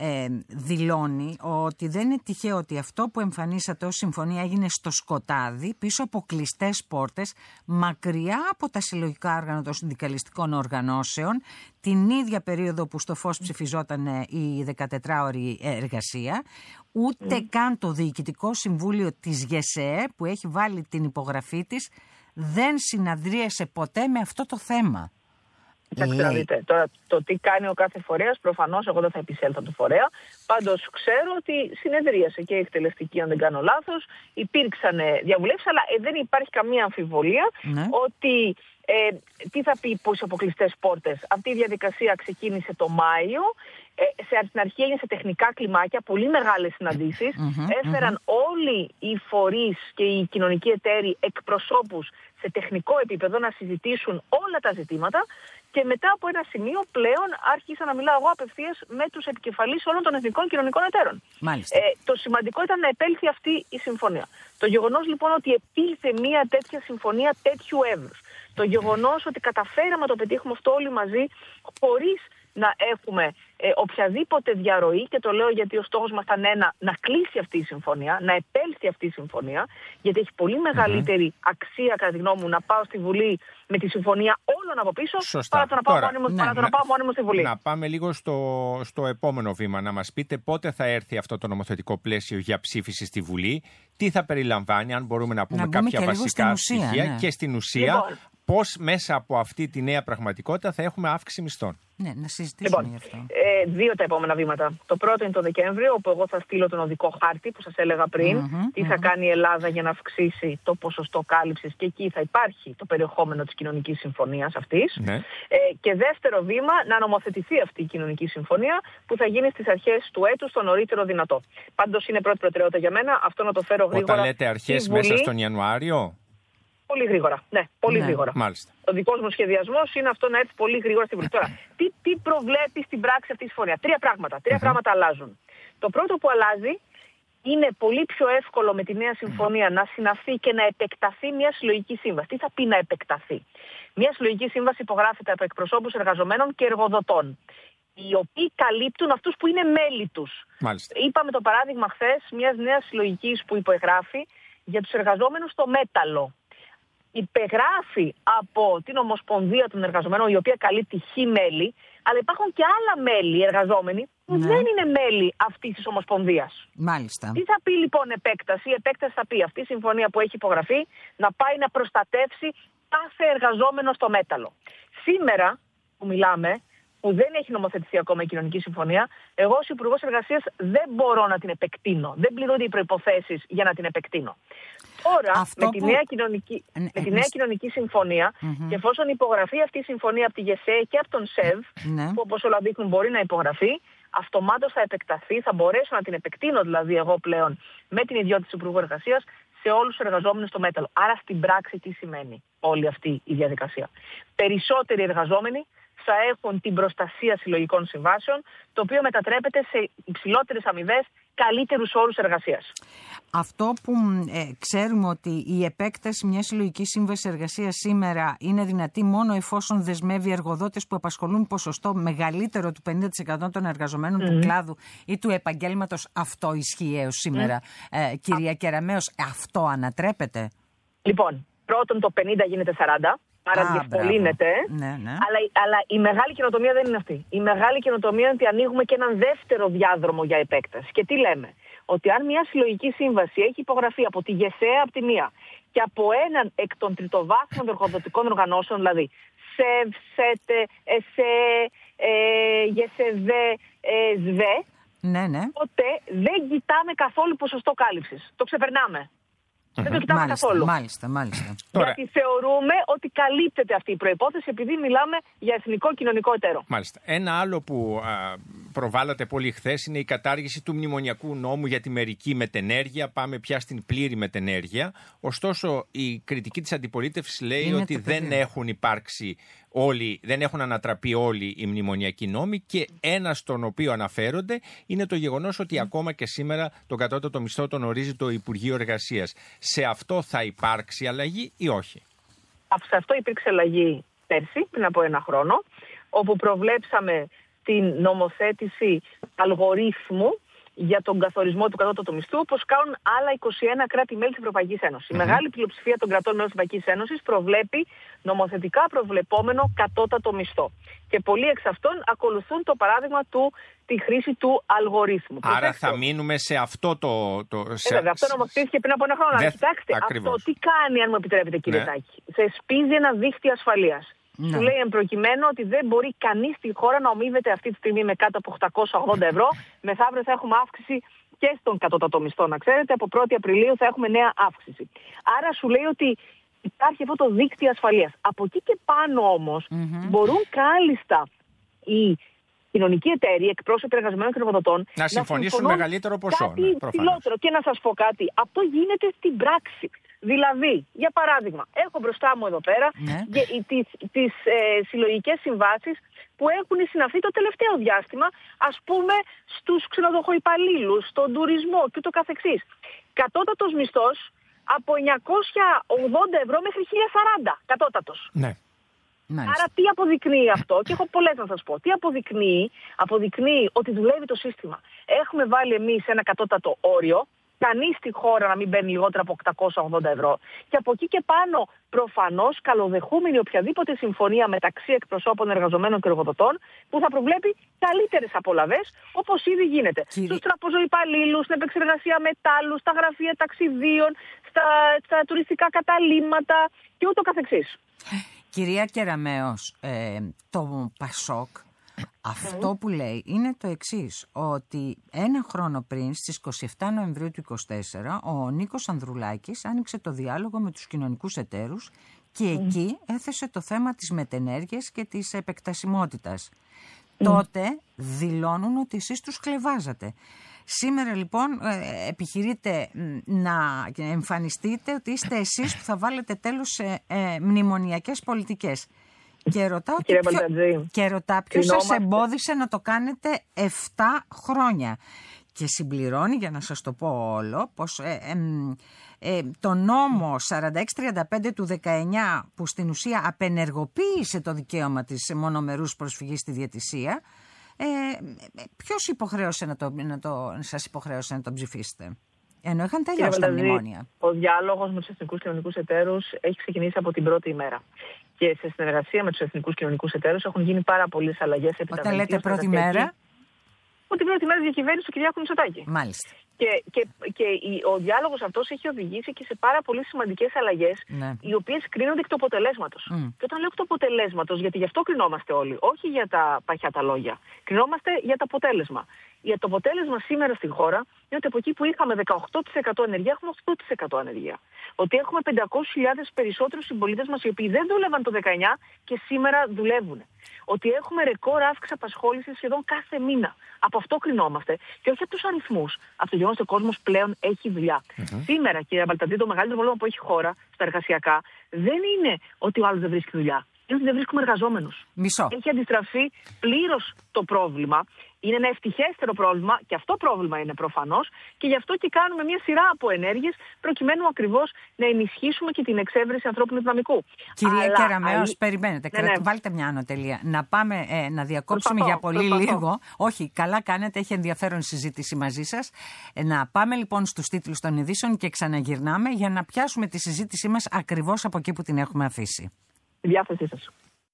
ε, δηλώνει ότι δεν είναι τυχαίο ότι αυτό που εμφανίσατε ως συμφωνία έγινε στο σκοτάδι, πίσω από κλειστές πόρτες, μακριά από τα συλλογικά όργανα των συνδικαλιστικών οργανώσεων, την ίδια περίοδο που στο φως ψηφιζόταν η δεκατετράωρη εργασία, ούτε mm. καν το Διοικητικό Συμβούλιο της ΓΕΣΕΕ που έχει βάλει την υπογραφή της δεν συναντρίασε ποτέ με αυτό το θέμα. Κοιτάξτε να δείτε, τώρα το τι κάνει ο κάθε φορέας, προφανώς εγώ δεν θα επισέλθω του φορέα. Πάντως ξέρω ότι συνεδρίασε και η εκτελεστική, αν δεν κάνω λάθος, υπήρξαν διαβουλεύσεις, αλλά ε, δεν υπάρχει καμία αμφιβολία ναι. ότι ε, τι θα πει πως από κλειστές πόρτες. Αυτή η διαδικασία ξεκίνησε το Μάιο. Ε, σε, στην αρχή έγινε σε τεχνικά κλιμάκια, πολύ μεγάλες συναντήσεις. Mm-hmm, Έφεραν mm-hmm. όλοι οι φορείς και οι κοινωνικοί εταίροι εκπροσώπους σε τεχνικό επίπεδο να συζητήσουν όλα τα ζητήματα. Και μετά από ένα σημείο πλέον άρχισα να μιλάω εγώ απευθείας με τους επικεφαλείς όλων των εθνικών κοινωνικών εταίρων. Ε, το σημαντικό ήταν να επέλθει αυτή η συμφωνία. Το γεγονός λοιπόν ότι επήλθε μια τέτοια συμφωνία τέτοιου εύρους. Το γεγονός ότι καταφέραμε να το πετύχουμε αυτό όλοι μαζί χωρίς να έχουμε ε, οποιαδήποτε διαρροή, και το λέω γιατί ο στόχος μας ήταν ένα, να κλείσει αυτή η συμφωνία, να επέλθει αυτή η συμφωνία, γιατί έχει πολύ μεγαλύτερη mm-hmm. αξία κατά τη γνώμη μου να πάω στη Βουλή με τη συμφωνία όλων από πίσω, Σωστά. παρά το να πάω Τώρα, μόνιμο, ναι, παρά το να, να πάω μόνιμο στη Βουλή. Να πάμε λίγο στο, στο επόμενο βήμα, να μας πείτε πότε θα έρθει αυτό το νομοθετικό πλαίσιο για ψήφιση στη Βουλή, τι θα περιλαμβάνει, αν μπορούμε να πούμε να κάποια βασικά ουσία, στοιχεία ναι. και στην ουσία λοιπόν, πώς μέσα από αυτή τη νέα πραγματικότητα θα έχουμε αύξηση μισθών. Ναι, να συζητήσουμε λοιπόν, γι' αυτό. Ε, δύο τα επόμενα βήματα. Το πρώτο είναι το Δεκέμβριο, όπου εγώ θα στείλω τον οδικό χάρτη που σας έλεγα πριν. Mm-hmm, τι mm-hmm. θα κάνει η Ελλάδα για να αυξήσει το ποσοστό κάλυψης, και εκεί θα υπάρχει το περιεχόμενο της κοινωνικής συμφωνίας αυτής. Mm-hmm. Ε, και δεύτερο βήμα, να νομοθετηθεί αυτή η κοινωνική συμφωνία που θα γίνει στις αρχές του έτους, το νωρίτερο δυνατό. Πάντως είναι πρώτη προτεραιότητα για μένα αυτό να το φέρω γρήγορα. Όταν λέτε αρχές μέσα στον Ιανουάριο. Πολύ γρήγορα. Ναι, πολύ ναι. γρήγορα. Μάλιστα. Ο δικός μου σχεδιασμός είναι αυτό να έρθει πολύ γρήγορα στη Βουλή. Τώρα, τι, τι προβλέπει στην πράξη αυτή η συμφωνία? Τρία πράγματα. Τρία mm-hmm. πράγματα αλλάζουν. Το πρώτο που αλλάζει είναι πολύ πιο εύκολο με τη νέα συμφωνία mm-hmm. να συναυθεί και να επεκταθεί μια συλλογική σύμβαση. Τι θα πει να επεκταθεί? Μια συλλογική σύμβαση υπογράφεται από εκπροσώπους εργαζομένων και εργοδοτών, οι οποίοι καλύπτουν αυτούς που είναι μέλη τους. Μάλιστα. Είπαμε το παράδειγμα χθες μιας νέας συλλογικής που υπογράφει για τους εργαζόμενους στο μέταλλο. Υπεγράφει από την Ομοσπονδία των Εργαζομένων, η οποία καλύπτει χι μέλη, αλλά υπάρχουν και άλλα μέλη εργαζόμενοι που ναι. δεν είναι μέλη αυτής της Ομοσπονδίας. Μάλιστα. Τι θα πει λοιπόν επέκταση? Η επέκταση θα πει αυτή η συμφωνία που έχει υπογραφεί να πάει να προστατεύσει κάθε εργαζόμενο στο μέταλλο. Σήμερα που μιλάμε, που δεν έχει νομοθετηθεί ακόμα η κοινωνική συμφωνία, εγώ ως Υπουργός Εργασίας δεν μπορώ να την επεκτείνω. Δεν πληρούνται οι προϋποθέσεις για να την επεκτείνω. Τώρα, με, που... τη νέα κοινωνική, ναι, με τη νέα κοινωνική συμφωνία, mm-hmm. και εφόσον υπογραφεί αυτή η συμφωνία από τη ΓΕΣΕ και από τον ΣΕΒ, ναι. που όπως όλα δείχνουν μπορεί να υπογραφεί, αυτομάτως θα επεκταθεί, θα μπορέσω να την επεκτείνω δηλαδή εγώ πλέον με την ιδιότητα του Υπουργού Εργασίας σε όλους τους εργαζόμενους στο μέταλλο. Άρα στην πράξη τι σημαίνει όλη αυτή η διαδικασία? Περισσότεροι εργαζόμενοι θα έχουν την προστασία συλλογικών συμβάσεων, το οποίο μετατρέπεται σε υψηλότερες αμοιβές, καλύτερους όρους εργασίας. Αυτό που ε, ξέρουμε ότι η επέκταση μιας συλλογικής σύμβασης εργασίας σήμερα είναι δυνατή μόνο εφόσον δεσμεύει εργοδότες που απασχολούν ποσοστό μεγαλύτερο του πενήντα τοις εκατό των εργαζομένων mm. του κλάδου ή του επαγγέλματος. Αυτό ισχύει έως σήμερα, mm. ε, κυρία Κεραμέως, αυτό ανατρέπεται? Λοιπόν, πρώτον το πενήντα γίνεται σαράντα. Άρα διευκολύνεται, ναι, ναι. αλλά, αλλά η μεγάλη καινοτομία δεν είναι αυτή. Η μεγάλη καινοτομία είναι ότι ανοίγουμε και έναν δεύτερο διάδρομο για επέκταση. Και τι λέμε? Ότι αν μια συλλογική σύμβαση έχει υπογραφεί από τη ΓΕΣΕ από τη μία και από έναν εκ των τριτοβάθμιων εργοδοτικών οργανώσεων, δηλαδή ΣΕΒ, ΣΕΤΕ, ΕΣΕ, ΓΕΣΕΔΕ, ΣΒΕ, ναι, ναι. τότε δεν κοιτάμε καθόλου ποσοστό κάλυψης. Το ξεπερνάμε. Mm-hmm. Δεν το κοιτάμε μάλιστα, καθόλου. Μάλιστα, μάλιστα. Γιατί θεωρούμε ότι καλύπτεται αυτή η προϋπόθεση επειδή μιλάμε για εθνικό κοινωνικό εταίρο. Μάλιστα. Ένα άλλο που α, προβάλλατε πολύ χθες είναι η κατάργηση του μνημονιακού νόμου για τη μερική μετενέργεια. Πάμε πια στην πλήρη μετενέργεια. Ωστόσο, η κριτική της αντιπολίτευσης λέει είναι ότι δεν παιδί. έχουν υπάρξει όλοι, δεν έχουν ανατραπεί όλοι οι μνημονιακοί νόμοι, και ένα στον οποίο αναφέρονται είναι το γεγονός ότι mm. ακόμα και σήμερα τον κατώτατο μισθό τον ορίζει το Υπουργείο Εργασίας. Σε αυτό θα υπάρξει αλλαγή ή όχι? Σε αυτό υπήρξε αλλαγή πέρσι, πριν από ένα χρόνο, όπου προβλέψαμε την νομοθέτηση αλγορίθμου για τον καθορισμό του κατώτατου μισθού, όπως κάνουν άλλα είκοσι ένα κράτη-μέλη της Ευρωπαϊκής Ένωσης. Mm-hmm. Η μεγάλη πλειοψηφία των κρατών μέλων της Ευρωπαϊκής Ένωσης προβλέπει νομοθετικά προβλεπόμενο κατώτατο μισθό. Και πολλοί εξ αυτών ακολουθούν το παράδειγμα του, τη χρήση του αλγορίθμου. Άρα Προσέξτε. θα μείνουμε σε αυτό το... το σε... Ε, βέβαια, αυτό νομοθετήθηκε πριν από ένα χρόνο. Δε... Κοιτάξτε, Ακριβώς. αυτό τι κάνει, αν μου επιτρέπετε, κύριε ναι. Τάκη. Θεσπίζει ένα δίχτυ ασφαλείας. Ναι. Σου λέει εμπροκειμένου ότι δεν μπορεί κανείς στη χώρα να ομίβεται αυτή τη στιγμή με κάτω από οκτακόσια ογδόντα ευρώ. Μεθαύριο θα έχουμε αύξηση και στον κατώτατο μισθό, να ξέρετε. Από πρώτη Απριλίου θα έχουμε νέα αύξηση. Άρα σου λέει ότι υπάρχει αυτό το δίκτυο ασφαλείας. Από εκεί και πάνω όμως mm-hmm. μπορούν κάλλιστα οι κοινωνικοί εταίροι, εκπρόσωποι εργαζομένων και εργοδοτών, να συμφωνήσουν να μεγαλύτερο ποσό. Κάτι ναι, ψηλότερο. Και να σας πω κάτι, αυτό γίνεται στην πράξη. Δηλαδή, για παράδειγμα, έχω μπροστά μου εδώ πέρα ναι. τις, τις ε, συλλογικές συμβάσεις που έχουν συναυθεί το τελευταίο διάστημα, ας πούμε, στους ξενοδοχοϊπαλλήλους, στον τουρισμό και το καθεξής. Κατώτατος μισθός από εννιακόσια ογδόντα ευρώ μέχρι χίλια σαράντα κατώτατος. Ναι. Μάλιστα. Άρα τι αποδεικνύει αυτό, και έχω πολλές να σας πω. Τι αποδεικνύει, αποδεικνύει ότι δουλεύει το σύστημα. Έχουμε βάλει εμείς ένα κατώτατο όριο, κανείς στη χώρα να μην παίρνει λιγότερα από οκτακόσια ογδόντα ευρώ. Και από εκεί και πάνω, προφανώς, καλοδεχούμενη οποιαδήποτε συμφωνία μεταξύ εκπροσώπων εργαζομένων και εργοδοτών που θα προβλέπει καλύτερες απολαβές, όπως ήδη γίνεται. Κύριε... Στους τραπεζοϊπαλλήλους, στην επεξεργασία μετάλλου, στα γραφεία ταξιδίων, στα, στα τουριστικά καταλύματα και ούτω καθεξής. Κυρία Κεραμέως, ε, το Πασόκ αυτό που λέει είναι το εξής, ότι ένα χρόνο πριν, στις είκοσι επτά Νοεμβρίου του είκοσι τέσσερα, ο Νίκος Ανδρουλάκης άνοιξε το διάλογο με τους κοινωνικούς εταίρους και mm. εκεί έθεσε το θέμα της μετενέργειας και της επεκτασιμότητας. Mm. Τότε δηλώνουν ότι εσείς τους χλευάζατε. Σήμερα λοιπόν επιχειρείτε να εμφανιστείτε ότι είστε εσείς που θα βάλετε τέλος σε ε, μνημονιακές πολιτικές. Και ρωτάω και ποιο, και ρωτά ποιος σας εμπόδισε να το κάνετε επτά χρόνια. Και συμπληρώνει, για να σας το πω όλο, πως ε, ε, ε, το νόμο σαράντα έξι τριάντα πέντε του δεκαεννιά, που στην ουσία απενεργοποίησε το δικαίωμα της μονομερούς προσφυγής στη διαιτησία, ε, ποιος υποχρέωσε να το, να το, σας υποχρέωσε να το ψηφίσετε? Ενώ είχαν τελειώσει τα μνημόνια. Ο διάλογος με τους εθνικούς κοινωνικούς εταίρους έχει ξεκινήσει από την πρώτη ημέρα. Και σε συνεργασία με τους εθνικούς κοινωνικούς εταίρους έχουν γίνει πάρα πολλές αλλαγές. Όταν λέτε πρώτη μέρα? Από την πρώτη μέρα της διακυβέρνησης του Κυριάκου Μητσοτάκη. Μάλιστα. Και, και, και ο διάλογος αυτός έχει οδηγήσει και σε πάρα πολύ σημαντικές αλλαγές, ναι. οι οποίες κρίνονται εκ του αποτελέσματος. Mm. Και όταν λέω εκ του αποτελέσματος, γιατί γι' αυτό κρινόμαστε όλοι, όχι για τα παχιά τα λόγια, κρινόμαστε για το αποτέλεσμα. Για το αποτέλεσμα σήμερα στην χώρα είναι ότι από εκεί που είχαμε δεκαοκτώ τοις εκατό ανεργία, έχουμε οκτώ τοις εκατό ανεργία. Ότι έχουμε πεντακόσιες χιλιάδες περισσότερους συμπολίτες μας οι οποίοι δεν δούλευαν το δεκαεννιά και σήμερα δουλεύουν. Ότι έχουμε ρεκόρ αύξηση απασχόλησης σχεδόν κάθε μήνα. Από αυτό κρινόμαστε. Και όχι από τους αριθμούς. Από το γεγονός ότι ο κόσμος πλέον έχει δουλειά. Mm-hmm. Σήμερα, κύριε Μπαλταντή, το μεγαλύτερο πρόβλημα που έχει η χώρα στα εργασιακά δεν είναι ότι ο άλλος δεν βρίσκει δουλειά. Είναι ότι δεν βρίσκουμε εργαζόμενους. Μισό. Έχει αντιστραφεί πλήρως το πρόβλημα. Είναι ένα ευτυχέστερο πρόβλημα και αυτό πρόβλημα είναι προφανώς και γι' αυτό και κάνουμε μια σειρά από ενέργειες προκειμένου ακριβώς να ενισχύσουμε και την εξέβρεση ανθρώπινου δυναμικού. Κυρία Αλλά... Κεραμέως, α... περιμένετε, ναι, ναι. βάλτε μια ανωτελεία. Να πάμε ε, να διακόψουμε προσπαθώ, για πολύ προσπαθώ. λίγο. Όχι, καλά κάνετε, έχει ενδιαφέρον συζήτηση μαζί σας. Ε, να πάμε λοιπόν στους τίτλους των ειδήσεων και ξαναγυρνάμε για να πιάσουμε τη συζήτησή μας ακριβώς από εκεί που την έχουμε αφήσει. Στη διάθεσή σας.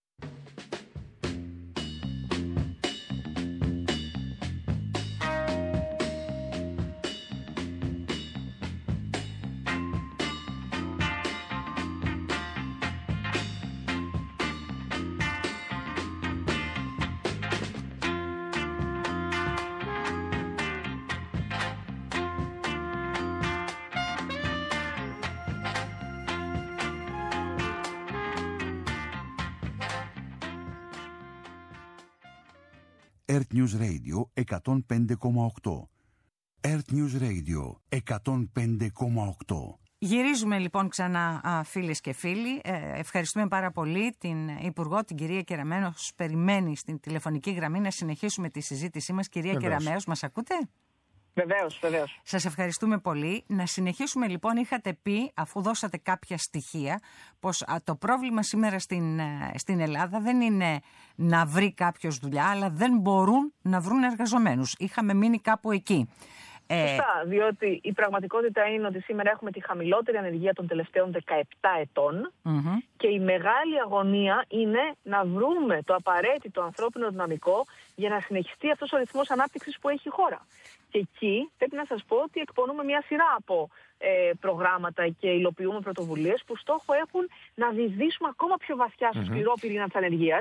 Earth News Radio εκατόν πέντε κόμμα οκτώ. Earth News Radio εκατόν πέντε κόμμα οκτώ. Γυρίζουμε λοιπόν ξανά, φίλες και φίλοι. Ε, ευχαριστούμε πάρα πολύ την Υπουργό, την κυρία Κεραμέως. Περιμένει στην τηλεφωνική γραμμή να συνεχίσουμε τη συζήτησή μας. Κυρία Κεραμέως, μας ακούτε? Βεβαίως, βεβαίως. Σας ευχαριστούμε πολύ. Να συνεχίσουμε λοιπόν, είχατε πει, αφού δώσατε κάποια στοιχεία, πως α, το πρόβλημα σήμερα στην, στην Ελλάδα δεν είναι να βρει κάποιος δουλειά, αλλά δεν μπορούν να βρουν εργαζομένους. Είχαμε μείνει κάπου εκεί. Σωστά, διότι η πραγματικότητα είναι ότι σήμερα έχουμε τη χαμηλότερη ανεργία των τελευταίων δεκαεπτά ετών mm-hmm. και η μεγάλη αγωνία είναι να βρούμε το απαραίτητο ανθρώπινο δυναμικό για να συνεχιστεί αυτός ο ρυθμός ανάπτυξης που έχει η χώρα. Και εκεί πρέπει να σας πω ότι εκπονούμε μια σειρά από ε, προγράμματα και υλοποιούμε πρωτοβουλίες που στόχο έχουν να διδύσουμε ακόμα πιο βαθιά στο mm-hmm. σκληρό πυρήνα της ανεργίας.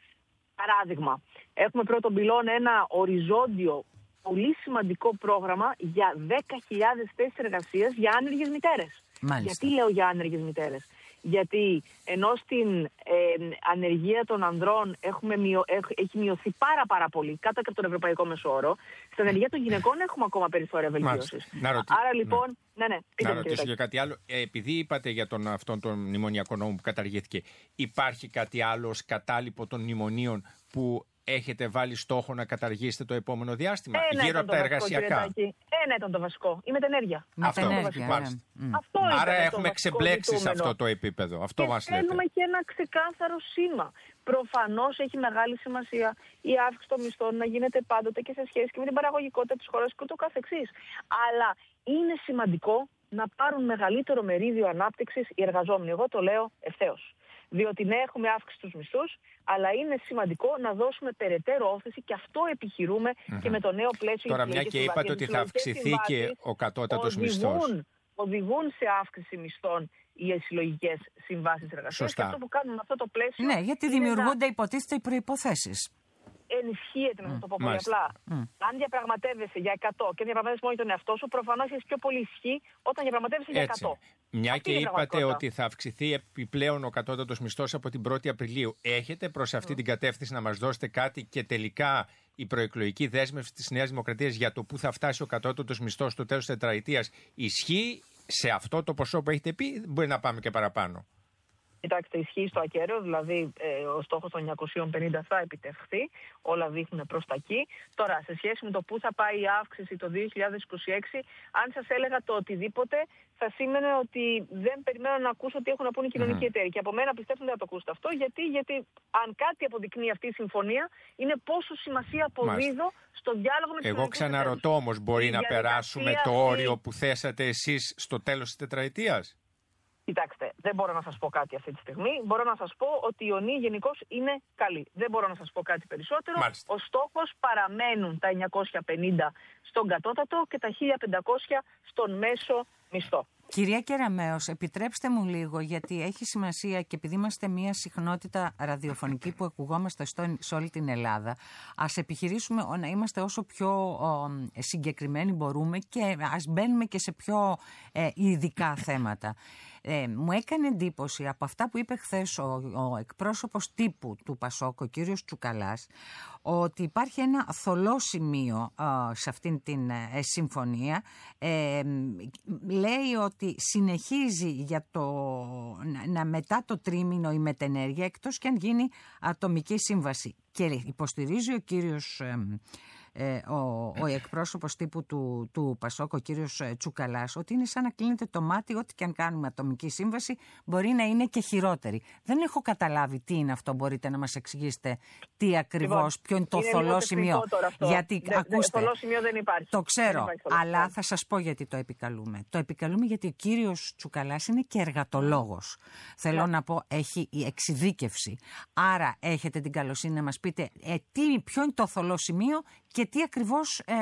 Παράδειγμα, έχουμε πρώτον πυλώνα ένα οριζόντιο πολύ σημαντικό πρόγραμμα για δέκα χιλιάδες θέσεις εργασίας για άνεργες μητέρες. Μάλιστα. Γιατί λέω για άνεργες μητέρες? Γιατί ενώ στην ε, ανεργία των ανδρών έχουμε μειω, έχει μειωθεί πάρα πάρα πολύ, κάτω από τον ευρωπαϊκό μεσόωρο, στην ανεργία των γυναικών έχουμε ακόμα περιθώρια βελτίωσης. Ρωτή... Άρα λοιπόν... Ναι. Ναι, ναι, να ρωτήσω για κάτι άλλο. Ε, επειδή είπατε για τον, αυτόν τον μνημονιακό νόμο που καταργήθηκε, υπάρχει κάτι άλλο ως κατάλοιπο των μνημονίων που έχετε βάλει στόχο να καταργήσετε το επόμενο διάστημα, ένα γύρω από τα εργασιακά? Ένα ήταν το βασικό. Η μετενέργεια. Αυτό, αυτό, ναι. αυτό Άρα έχουμε ξεμπλέξει σε αυτό το επίπεδο. Αυτό και μας λέτε. θέλουμε και ένα ξεκάθαρο σήμα. Προφανώς έχει μεγάλη σημασία η αύξηση των μισθών να γίνεται πάντοτε και σε σχέση και με την παραγωγικότητα της χώρας και ούτω καθεξής. Αλλά είναι σημαντικό να πάρουν μεγαλύτερο μερίδιο ανάπτυξης οι εργαζόμενοι. Εγώ το λέω ευθέως. Διότι ναι, έχουμε αύξηση στους μισθούς, αλλά είναι σημαντικό να δώσουμε περαιτέρω όθηση και αυτό επιχειρούμε mm-hmm. και με το νέο πλαίσιο. Τώρα, μια και είπατε ότι θα αυξηθεί και ο κατώτατος μισθός. Οδηγούν σε αύξηση μισθών οι συλλογικές συμβάσεις εργασίας. Και αυτό που κάνουμε με αυτό το πλαίσιο. Ναι, γιατί δημιουργούνται, να... υποτίθεται, οι προϋποθέσεις. Ενισχύεται, να mm. το πω πολύ απλά. Mm. Αν διαπραγματεύεσαι για εκατό και διαπραγματεύεσαι μόνο τον εαυτό σου, προφανώς έχει πιο πολύ ισχύ όταν διαπραγματεύεσαι για εκατό. Μια αυτή και είπατε ότι θα αυξηθεί επιπλέον ο κατώτατος μισθός από την πρώτη Απριλίου. Έχετε προς αυτή mm. την κατεύθυνση να μας δώσετε κάτι και τελικά η προεκλογική δέσμευση της Νέας Δημοκρατίας για το που θα φτάσει ο κατώτατος μισθός στο τέλος της τετραετίας ισχύει σε αυτό το ποσό που έχετε πει? Μπορεί να πάμε και παραπάνω? Κοιτάξτε, ισχύει στο ακέραιο, δηλαδή ε, ο στόχος των εννιακόσια πενήντα θα επιτευχθεί, όλα δείχνουν προς τα εκεί. Τώρα, σε σχέση με το πού θα πάει η αύξηση το δύο χιλιάδες είκοσι έξι, αν σας έλεγα το οτιδήποτε, θα σήμαινε ότι δεν περιμένω να ακούσω τι έχουν να πούνε οι κοινωνικοί mm. εταίροι. Και από μένα πιστεύω δεν θα το ακούσετε αυτό, γιατί, γιατί αν κάτι αποδεικνύει αυτή η συμφωνία, είναι πόσο σημασία αποδίδω στο διάλογο με τους Εγώ ξαναρωτώ όμως, μπορεί να περάσουμε το όριο που θέσατε εσείς στο τέλος της τετραετίας? Κοιτάξτε, δεν μπορώ να σας πω κάτι αυτή τη στιγμή. Μπορώ να σας πω ότι η ιονή γενικώς είναι καλή. Δεν μπορώ να σας πω κάτι περισσότερο. Μάλιστα. Ο στόχος παραμένουν τα εννιακόσια πενήντα στον κατώτατο και τα χίλια πεντακόσια στον μέσο μισθό. Κυρία Κεραμέως, επιτρέψτε μου λίγο, γιατί έχει σημασία και επειδή είμαστε μια συχνότητα ραδιοφωνική που ακουγόμαστε στο, σε όλη την Ελλάδα, ας επιχειρήσουμε να είμαστε όσο πιο ο, συγκεκριμένοι μπορούμε και ας μπαίνουμε και σε πιο ε, ειδικά θέματα. Ε, μου έκανε εντύπωση από αυτά που είπε χθες ο, ο εκπρόσωπος τύπου του Πασόκ, ο κύριος Τσουκαλάς, ότι υπάρχει ένα θολό σημείο ε, σε αυτήν την ε, συμφωνία. Ε, λέει ότι συνεχίζει για το, να, να μετά το τρίμηνο η μετενέργεια, εκτός και αν γίνει ατομική σύμβαση. Και υποστηρίζει ο κύριος... Ε, Ε, ο, ο εκπρόσωπος τύπου του, του Πασόκ, ο κύριος Τσουκαλάς, ότι είναι σαν να κλείνεται το μάτι, ό,τι και αν κάνουμε ατομική σύμβαση μπορεί να είναι και χειρότερη. Δεν έχω καταλάβει τι είναι αυτό, μπορείτε να μας εξηγήσετε τι ακριβώς, λοιπόν, ποιο είναι το είναι θολό σημείο? Γιατί, δε, ακούστε, δε, θολό σημείο δεν υπάρχει. Το ξέρω, υπάρχει αλλά θα σας πω γιατί το επικαλούμε. Το επικαλούμε γιατί ο κύριος Τσουκαλάς είναι και εργατολόγος. Θέλω yeah. να πω, έχει η εξειδίκευση. Άρα έχετε την καλοσύνη να μας πείτε ε, τι, ποιο είναι το θολό σημείο και τι ακριβώς ε,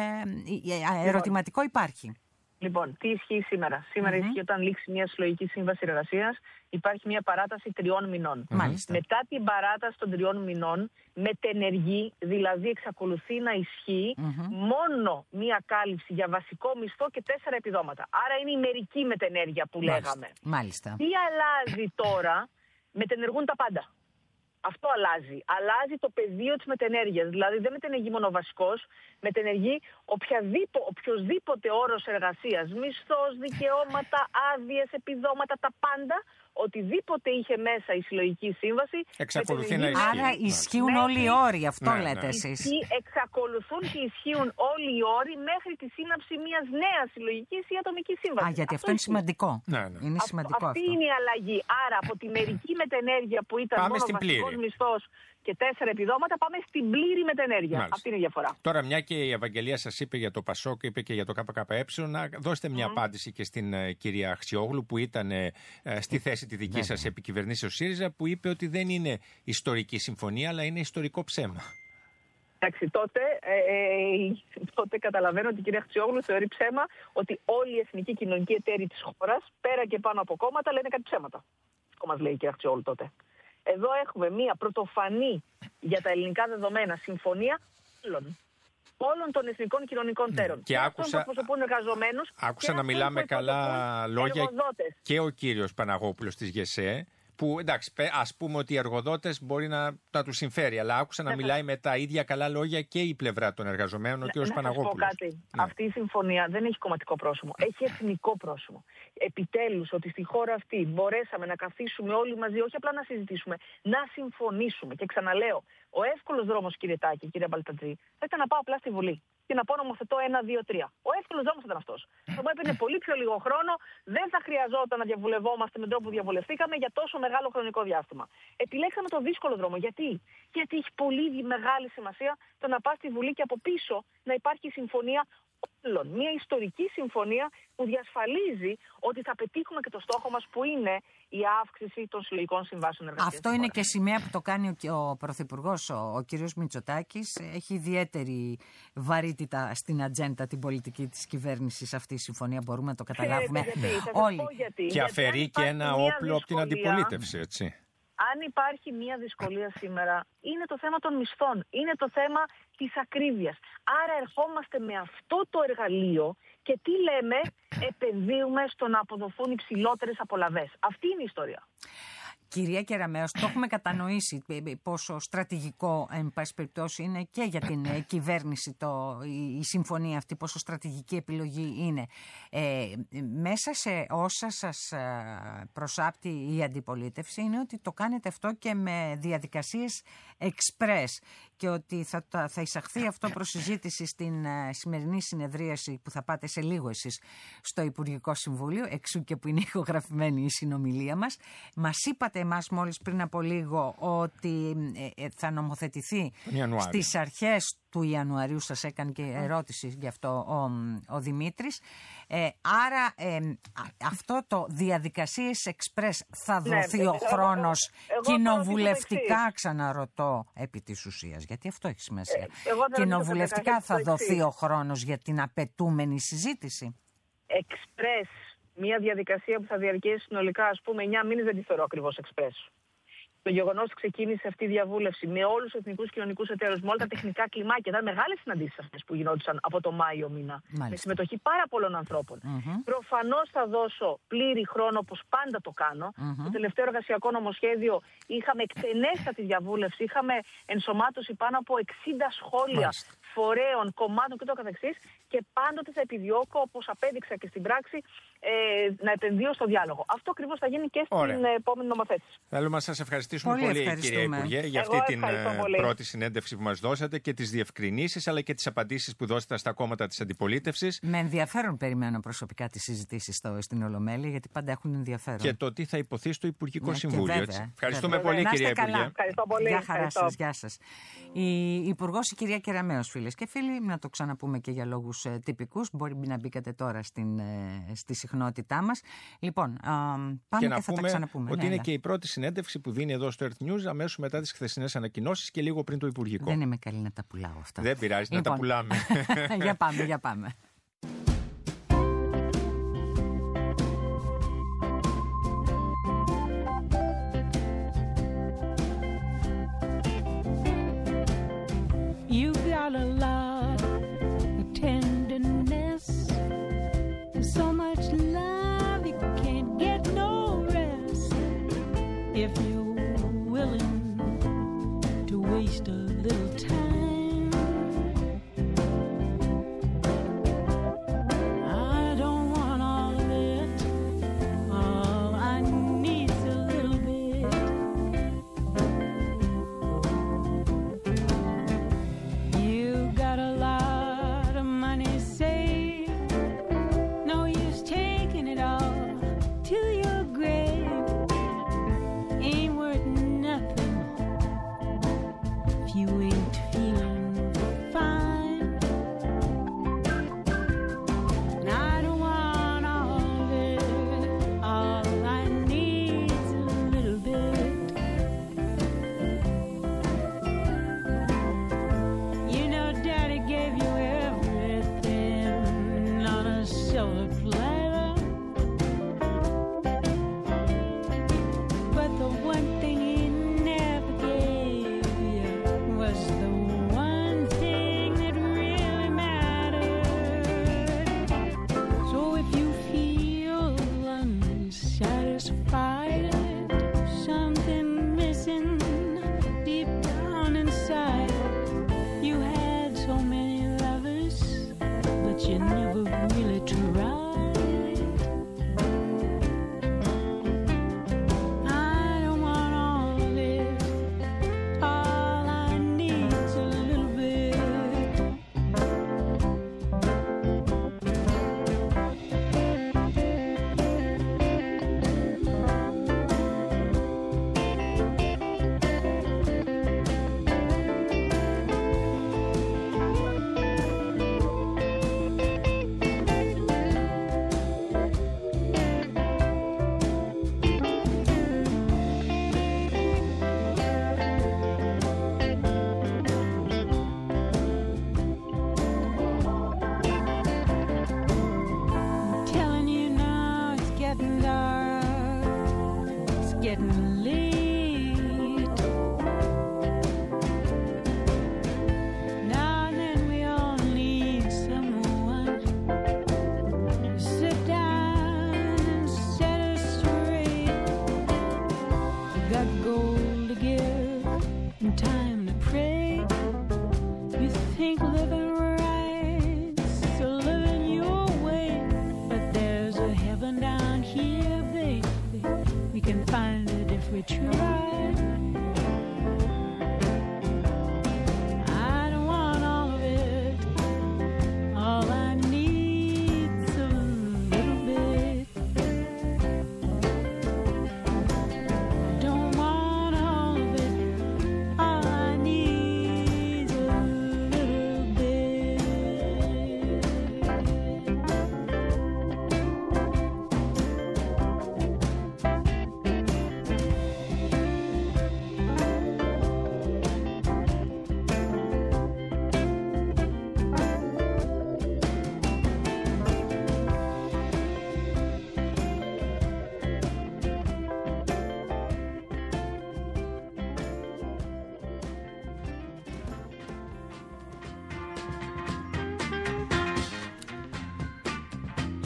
ε, ερωτηματικό υπάρχει. Λοιπόν, τι ισχύει σήμερα? Σήμερα mm-hmm. ισχύει όταν λήξει μια συλλογική σύμβαση εργασίας, υπάρχει μια παράταση τριών μηνών. Μάλιστα. Μετά την παράταση των τριών μηνών, μετενεργεί, δηλαδή εξακολουθεί να ισχύει mm-hmm. μόνο μια κάλυψη για βασικό μισθό και τέσσερα επιδόματα. Άρα είναι η μερική μετενέργεια που Μάλιστα. λέγαμε. Μάλιστα. Τι αλλάζει τώρα? Μετενεργούν τα πάντα. Αυτό αλλάζει. Αλλάζει το πεδίο της μετενέργειας. Δηλαδή δεν μετενεργεί μόνο ο βασικός, μετενεργεί οποιοδήποτε όρος εργασίας. Μισθός, δικαιώματα, άδειες, επιδόματα, τα πάντα, οτιδήποτε είχε μέσα η συλλογική σύμβαση. Εξακολουθεί να ισχύει. Άρα ισχύουν μέχρι... όλοι οι όροι, αυτό ναι, λέτε ναι. εσείς. Εξακολουθούν και ισχύουν όλοι οι όροι μέχρι τη σύναψη μιας νέας συλλογικής ή ατομικής σύμβασης. Α, γιατί αυτό, αυτό είναι σημαντικό. Ναι, ναι. Είναι σημαντικό αυτή αυτό. είναι η αλλαγή. Άρα από τη μερική μετενέργεια που ήταν πάμε μόνο βασικός μισθός και τέσσερα επιδόματα, πάμε στην πλήρη μετενέργεια. Μάλιστα. Αυτή είναι η διαφορά. Τώρα, μια και η Ευαγγελία σας είπε για το Πασόκ, είπε και για το ΚΚΕ, να δώσετε μια mm. απάντηση και στην uh, κυρία Αξιόγλου, που ήταν uh, στη θέση τη δική σας επικυβερνήσεως ΣΥΡΙΖΑ, που είπε ότι δεν είναι ιστορική συμφωνία, αλλά είναι ιστορικό ψέμα. Εντάξει, τότε, ε, ε, τότε καταλαβαίνω ότι η κυρία Αξιόγλου θεωρεί ψέμα ότι όλοι οι εθνικοί κοινωνικοί εταίροι της χώρας, πέρα και πάνω από κόμματα, λένε κάτι ψέματα. Αυτό μας λέει η κυρία Αξιόγλου τότε. Εδώ έχουμε μία πρωτοφανή για τα ελληνικά δεδομένα συμφωνία όλων, όλων των εθνικών κοινωνικών εταίρων. Και άκουσα, άκουσα να μιλάμε καλά λόγια εργοδότες. Και ο κύριος Παναγόπουλος της ΓΕΣΕ, που εντάξει, ας πούμε ότι οι εργοδότες μπορεί να, να τους συμφέρει, αλλά άκουσα να μιλάει με τα ίδια καλά λόγια και η πλευρά των εργαζομένων, ο κ. Παναγόπουλος. Να σας πω κάτι. Ναι. Αυτή η συμφωνία δεν έχει κομματικό πρόσημο, έχει εθνικό πρόσημο. Επιτέλους, ότι στη χώρα αυτή μπορέσαμε να καθίσουμε όλοι μαζί, όχι απλά να συζητήσουμε, να συμφωνήσουμε. Και ξαναλέω, ο εύκολος δρόμος, κύριε Τάκη, κύριε Μπαλτατζή, θα ήταν να πάω απλά στη Βουλή και να πω νομοθετώ ένα, δύο, τρία. Ο εύκολος δρόμος ήταν αυτός. Θα μου έπαιρνε πολύ πιο λίγο χρόνο, δεν θα χρειαζόταν να διαβουλευόμαστε με τον τρόπο που διαβουλευτήκαμε για τόσο μεγάλο χρονικό διάστημα. Επιλέξαμε το δύσκολο δρόμο. Γιατί? Γιατί έχει πολύ μεγάλη σημασία το να πας στη Βουλή και από πίσω να υπάρχει συμφωνία όλων. Μια ιστορική συμφωνία που διασφαλίζει ότι θα πετύχουμε και το στόχο μας, που είναι η αύξηση των συλλογικών συμβάσεων εργασίας. Αυτό είναι και σημαία που το κάνει ο, ο Πρωθυπουργός, ο, ο κ. Μητσοτάκης. Έχει ιδιαίτερη βαρύτητα στην ατζέντα την πολιτική της κυβέρνησης αυτή η συμφωνία. Μπορούμε να το καταλάβουμε όλοι. Γιατί. Και αφαιρεί και ένα όπλο από την αντιπολίτευση, έτσι. Αν υπάρχει μία δυσκολία σήμερα, είναι το θέμα των μισθών, είναι το θέμα της ακρίβειας. Άρα ερχόμαστε με αυτό το εργαλείο και τι λέμε? Επενδύουμε στο να αποδοθούν υψηλότερες απολαβές. Αυτή είναι η ιστορία. Κυρία Κεραμέως, το έχουμε κατανοήσει πόσο στρατηγικό, εν πάση περιπτώσει, είναι και για την κυβέρνηση το, η, η συμφωνία αυτή, πόσο στρατηγική επιλογή είναι. Ε, μέσα σε όσα σας προσάπτει η αντιπολίτευση είναι ότι το κάνετε αυτό και με διαδικασίες express και ότι θα, θα εισαχθεί αυτό προς συζήτηση στην σημερινή συνεδρίαση που θα πάτε σε λίγο εσείς στο Υπουργικό Συμβούλιο, εξού και που είναι ηχογραφημένη η συνομιλία μας. Μας είπατε εμάς μόλις πριν από λίγο ότι ε, θα νομοθετηθεί στις αρχές του Ιανουαρίου, σας έκανε και ερώτηση γι' αυτό ο, ο Δημήτρης. Ε, άρα ε, αυτό το διαδικασίες εξπρές θα δοθεί ναι, ο χρόνος εγώ, εγώ κοινοβουλευτικά, ξαναρωτώ, επί της ουσίας, γιατί αυτό έχει σημασία. Ε, κοινοβουλευτικά θα δοθεί ο χρόνος για την απαιτούμενη συζήτηση. Εξπρές. Μια διαδικασία που θα διαρκέσει συνολικά, ας πούμε, εννιά μήνες, δεν τη θεωρώ ακριβώς εξπρές. Το γεγονός ότι ξεκίνησε αυτή η διαβούλευση με όλους τους εθνικούς κοινωνικούς εταίρους, με όλα τα τεχνικά κλιμάκια, ήταν μεγάλες συναντήσεις αυτές που γινόντουσαν από το Μάιο μήνα. Μάλιστα. Με συμμετοχή πάρα πολλών ανθρώπων. Mm-hmm. Προφανώς θα δώσω πλήρη χρόνο, όπως πάντα το κάνω. Mm-hmm. Το τελευταίο εργασιακό νομοσχέδιο είχαμε εκτενέστατη διαβούλευση, είχαμε ενσωμάτωση πάνω από εξήντα σχόλια. Μάλιστα. Φορέων, κομμάτων και το καθεξής, και πάντοτε θα επιδιώκω, όπως απέδειξα και στην πράξη, ε, να επενδύω στο διάλογο. Αυτό ακριβώς θα γίνει και στην Ωραία. επόμενη νομοθέτηση. Θέλουμε να σας ευχαριστήσουμε πολύ, πολύ κυρία Υπουργέ, για αυτή την πολύ. πρώτη συνέντευξη που μας δώσατε και τις διευκρινήσεις, αλλά και τις απαντήσεις που δώσατε στα κόμματα της αντιπολίτευσης. Με ενδιαφέρον περιμένω προσωπικά τις συζητήσεις στην Ολομέλεια, γιατί πάντα έχουν ενδιαφέρον. Και το τι θα υποθεί στο Υπουργικό ναι, Συμβούλιο. Βέβαια, έτσι. Ευχαριστούμε βέβαια. πολύ, κυρία Υπουργέ. Ευχαριστώ πολύ. Γεια χαρά σας, γεια σας. Η Υπουργός, η κυρία Κεραμέως, φίλες και φίλοι, να το ξαναπούμε και για λόγους ε, τυπικούς. Μπορεί να μπήκατε τώρα στην, ε, στη συχνότητά μας. Λοιπόν, α, πάμε και, και να θα πούμε τα ξαναπούμε. Ότι ναι, είναι ναι. και η πρώτη συνέντευξη που δίνει εδώ στο Earth News αμέσως μετά τις χθεσινές ανακοινώσεις και λίγο πριν το Υπουργικό. Δεν είμαι καλή να τα πουλάω αυτά. Δεν πειράζει, λοιπόν, να τα πουλάμε. για πάμε, για πάμε. You got a lot of tenderness and so much love you can't get no rest if you're willing to waste a little time. I don't want all of it. All I need is a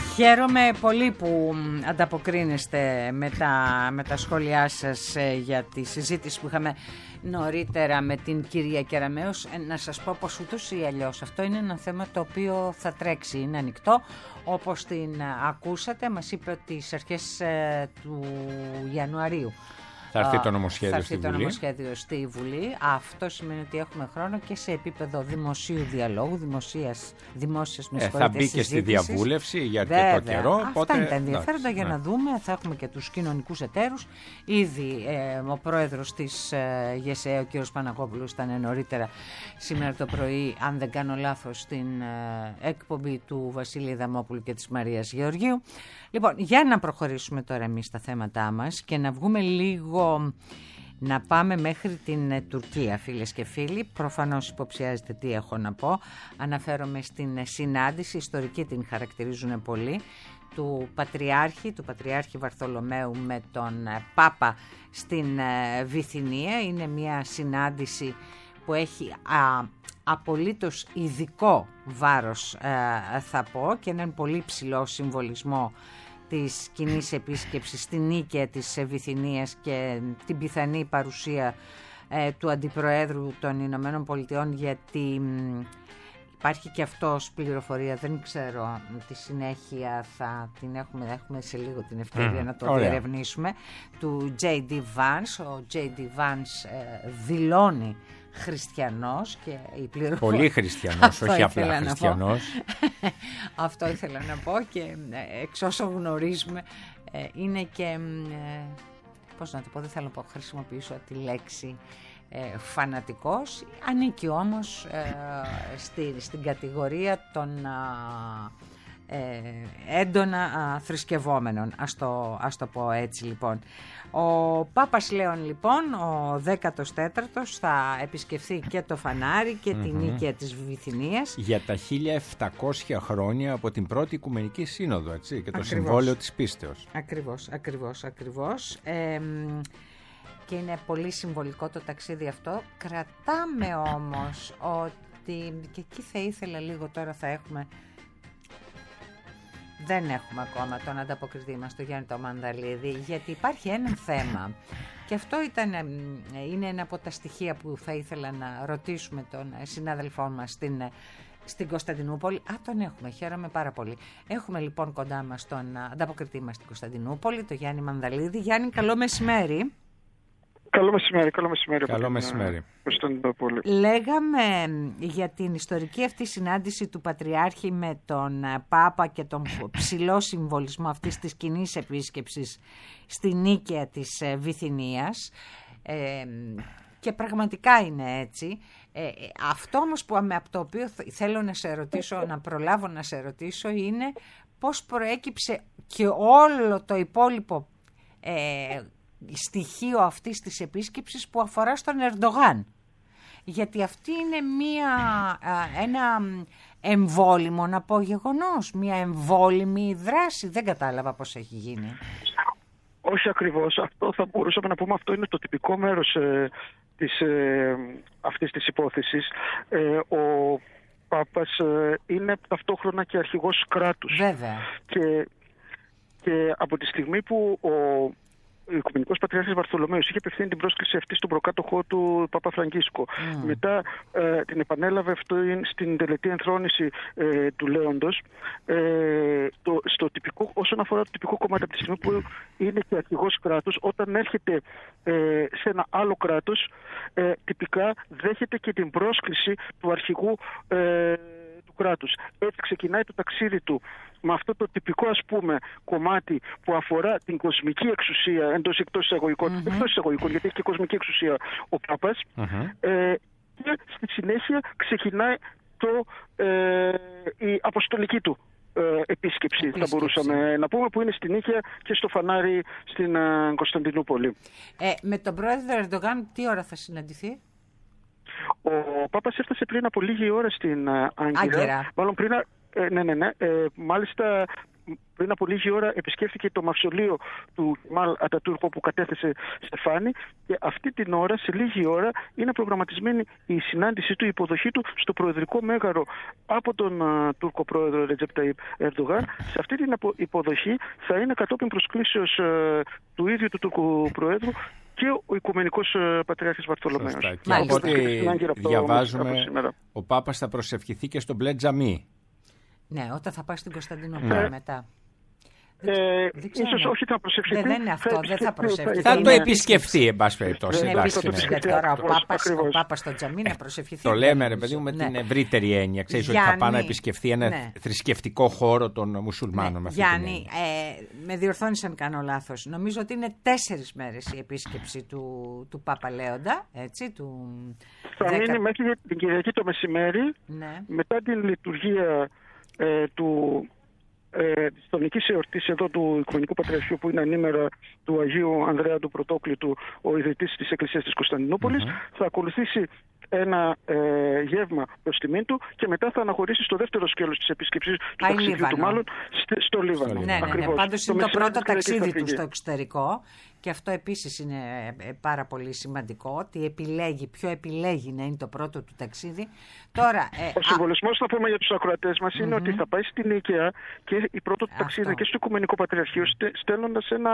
Χαίρομαι πολύ που ανταποκρίνεστε με τα, με τα σχόλιά σας για τη συζήτηση που είχαμε νωρίτερα με την κυρία Κεραμέως. Να σας πω πως ούτως ή αλλιώς αυτό είναι ένα θέμα το οποίο θα τρέξει, είναι ανοιχτό. Όπως την ακούσατε, μας είπε ότι στις αρχές του Ιανουαρίου θα έρθει το νομοσχέδιο, θα έρθει στη, το Βουλή. νομοσχέδιο στη Βουλή. Αυτό σημαίνει ότι έχουμε χρόνο και σε επίπεδο δημοσίου διαλόγου, δημοσίας, δημόσιας με ε, θα μπει και στη διαβούλευση για αρκετό καιρό. Αυτά οπότε, είναι τα ενδιαφέροντα ναι, για ναι. να δούμε. Θα έχουμε και τους κοινωνικούς εταίρους. Ήδη ε, ο πρόεδρος της ε, ΓΕΣΕ, ο κ. Παναγόπουλος, ήταν νωρίτερα σήμερα το πρωί, αν δεν κάνω λάθος, στην ε, εκπομπή του Βασίλη Δαμόπουλου και της Μαρίας Γεωργίου. Λοιπόν, για να προχωρήσουμε τώρα εμείς στα θέματά μας και να βγούμε λίγο, να πάμε μέχρι την ε, Τουρκία, φίλες και φίλοι. Προφανώς υποψιάζετε τι έχω να πω. Αναφέρομαι στην ε, συνάντηση, ιστορική την χαρακτηρίζουν πολύ, του Πατριάρχη, του Πατριάρχη Βαρθολομαίου με τον ε, Πάπα στην ε, Βυθινία. Είναι μια συνάντηση που έχει α, απολύτως ειδικό βάρος, ε, θα πω, και έναν πολύ ψηλό συμβολισμό της κοινής επίσκεψης στην νίκαια της Βυθινίας και την πιθανή παρουσία ε, του Αντιπροέδρου των Ηνωμένων Πολιτειών, γιατί μ, υπάρχει και αυτός πληροφορία, δεν ξέρω, τη συνέχεια θα την έχουμε, έχουμε σε λίγο την ευκαιρία mm, να το ωραία. διερευνήσουμε, του τζέι ντι Vance. Ο τζέι ντι Vance ε, δηλώνει χριστιανός και η πληροφορία... Πολύ χριστιανός, όχι απλά χριστιανός. Αυτό ήθελα να πω και εξ όσων γνωρίζουμε είναι και, πώς να το πω, δεν θέλω να πω, χρησιμοποιήσω τη λέξη ε, φανατικός, ανήκει όμως ε, στη, στην κατηγορία των ε, έντονα α, θρησκευόμενων, ας το, ας το πω έτσι λοιπόν. Ο Πάπας Λέων λοιπόν, ο δέκατος τέταρτος, θα επισκεφθεί και το φανάρι και mm-hmm. την νίκαια της Βυθινίας. Για τα χίλια επτακόσια χρόνια από την πρώτη Οικουμενική Σύνοδο, έτσι, και το ακριβώς. συμβόλαιο της πίστεως. Ακριβώς, ακριβώς, ακριβώς. Ε, και είναι πολύ συμβολικό το ταξίδι αυτό. Κρατάμε όμως ότι, και εκεί θα ήθελα λίγο τώρα θα έχουμε... Δεν έχουμε ακόμα τον ανταποκριτή μας, τον Γιάννη το Μανδαλίδη, γιατί υπάρχει ένα θέμα και αυτό ήταν, είναι ένα από τα στοιχεία που θα ήθελα να ρωτήσουμε τον συνάδελφό μας στην, στην Κωνσταντινούπολη. Α, τον έχουμε, χαίρομαι πάρα πολύ. Έχουμε λοιπόν κοντά μας τον ανταποκριτή μας στην Κωνσταντινούπολη, τον Γιάννη Μανδαλίδη. Γιάννη, καλό μεσημέρι. Καλό μεσημέρι, καλό μεσημέρι. Καλό μεσημέρι. Λέγαμε για την ιστορική αυτή συνάντηση του Πατριάρχη με τον Πάπα και τον ψηλό συμβολισμό αυτής της κοινής επίσκεψης στη νίκαια της Βυθινίας, ε, και πραγματικά είναι έτσι. Ε, αυτό όμως που, από το οποίο θέλω να σε ρωτήσω, να προλάβω να σε ρωτήσω, είναι πώς προέκυψε και όλο το υπόλοιπο ε, στοιχείο αυτής της επίσκεψης που αφορά στον Ερντογάν. Γιατί αυτή είναι μία, ένα εμβόλυμο, να πω, γεγονός, μία εμβόλυμη δράση. Δεν κατάλαβα πώς έχει γίνει. Όχι ακριβώς. Αυτό θα μπορούσαμε να πούμε, αυτό είναι το τυπικό μέρος ε, της, ε, αυτής της υπόθεσης. Ε, ο Πάπας ε, είναι ταυτόχρονα και αρχηγός κράτους. Βέβαια. Και, και από τη στιγμή που ο ο Οικουμενικός Πατριάρχης Βαρθολομαίος είχε απευθύνει την πρόσκληση αυτή στον προκάτοχό του Πάπα Φραγκίσκο. Mm. Μετά ε, την επανέλαβε αυτό στην τελετή ενθρόνηση ε, του Λέοντος. Ε, το, στο τυπικό, όσον αφορά το τυπικό κομμάτι, από τη στιγμή που είναι και αρχηγός κράτους, όταν έρχεται ε, σε ένα άλλο κράτος, ε, τυπικά δέχεται και την πρόσκληση του αρχηγού ε, του κράτους. Έτσι ξεκινάει το ταξίδι του με αυτό το τυπικό, ας πούμε, κομμάτι που αφορά την κοσμική εξουσία, εντός εκτός εισαγωγικών, mm-hmm. εκτός εισαγωγικών, γιατί έχει και κοσμική εξουσία ο Πάπας, mm-hmm. ε, και στη συνέχεια ξεκινάει το, ε, η αποστολική του ε, επίσκεψη, επίσκεψη, θα μπορούσαμε να πούμε, που είναι στην νίκαια και στο φανάρι στην ε, Κωνσταντινούπολη. Ε, με τον πρόεδρο Ερντογάν τι ώρα θα συναντηθεί? Ο Πάπας έφτασε πριν από λίγη ώρα στην Άγκυρα. Μάλλον πριν, ε, ναι, ναι, ναι. Ε, μάλιστα πριν από λίγη ώρα επισκέφθηκε το μαυσολείο του Κεμάλ Ατατούρκ που κατέθεσε στεφάνι, και αυτή την ώρα, σε λίγη ώρα, είναι προγραμματισμένη η συνάντησή του, η υποδοχή του στο προεδρικό μέγαρο από τον uh, Τούρκο πρόεδρο Ρετζέπ Ταϊπ Ερντογάν. Σε αυτή την υποδοχή θα είναι κατόπιν προσκλήσεως uh, του ίδιου του Τούρκου πρόεδρου και ο Οικουμενικός uh, Πατριάρχης Βαρθολομαίος. Και από ό,τι διαβάζουμε, ο Πάπας θα προσευχηθεί και στο Μπλε Τζαμί. Ναι, όταν θα πάει στην Κωνσταντινούπολη ναι. μετά. Ε, ίσως όχι θα προσευχηθεί. Δεν είναι αυτό, δεν θα προσευχηθεί. Θα το επισκεφθεί, εν πάση περιπτώσει. Τώρα ο Πάπας στο τζαμί να προσευχηθεί. Το λέμε, ρε παιδί μου, με την ευρύτερη έννοια. Ξέρεις ότι θα πάει να επισκεφθεί ένα θρησκευτικό χώρο των μουσουλμάνων. Γιάννη, με διορθώνεις αν κάνω λάθος. Νομίζω ότι είναι τέσσερις μέρες η επίσκεψη του Πάπα Λέοντα. Θα μείνει μέχρι την Κυριακή το μεσημέρι, μετά την λειτουργία του. Ε, της τονικής εορτής εδώ του Οικουμενικού Πατριαρχείου, που είναι ανήμερα του Αγίου Ανδρέα του Πρωτόκλητου, ο ιδρυτής της Εκκλησίας της Κωνσταντινούπολης, mm-hmm. θα ακολουθήσει ένα ε, γεύμα προς τιμήν του και μετά θα αναχωρήσει στο δεύτερο σκέλος της επίσκεψης του ταξιδιού του, μάλλον στο, στο Λίβανο. Ναι, ναι, ναι. Πάντως είναι το, το πρώτο ταξίδι του στο εξωτερικό, και αυτό επίσης είναι πάρα πολύ σημαντικό, ότι επιλέγει, ποιο επιλέγει να είναι το πρώτο του ταξίδι. Τώρα, ε, ο συμβολισμός, θα πούμε για τους ακροατές μας, είναι mm-hmm. ότι θα πάει στην Νίκαια και η πρώτο του ταξίδι και στο Οικουμενικό Πατριαρχείο, στέλνοντας ένα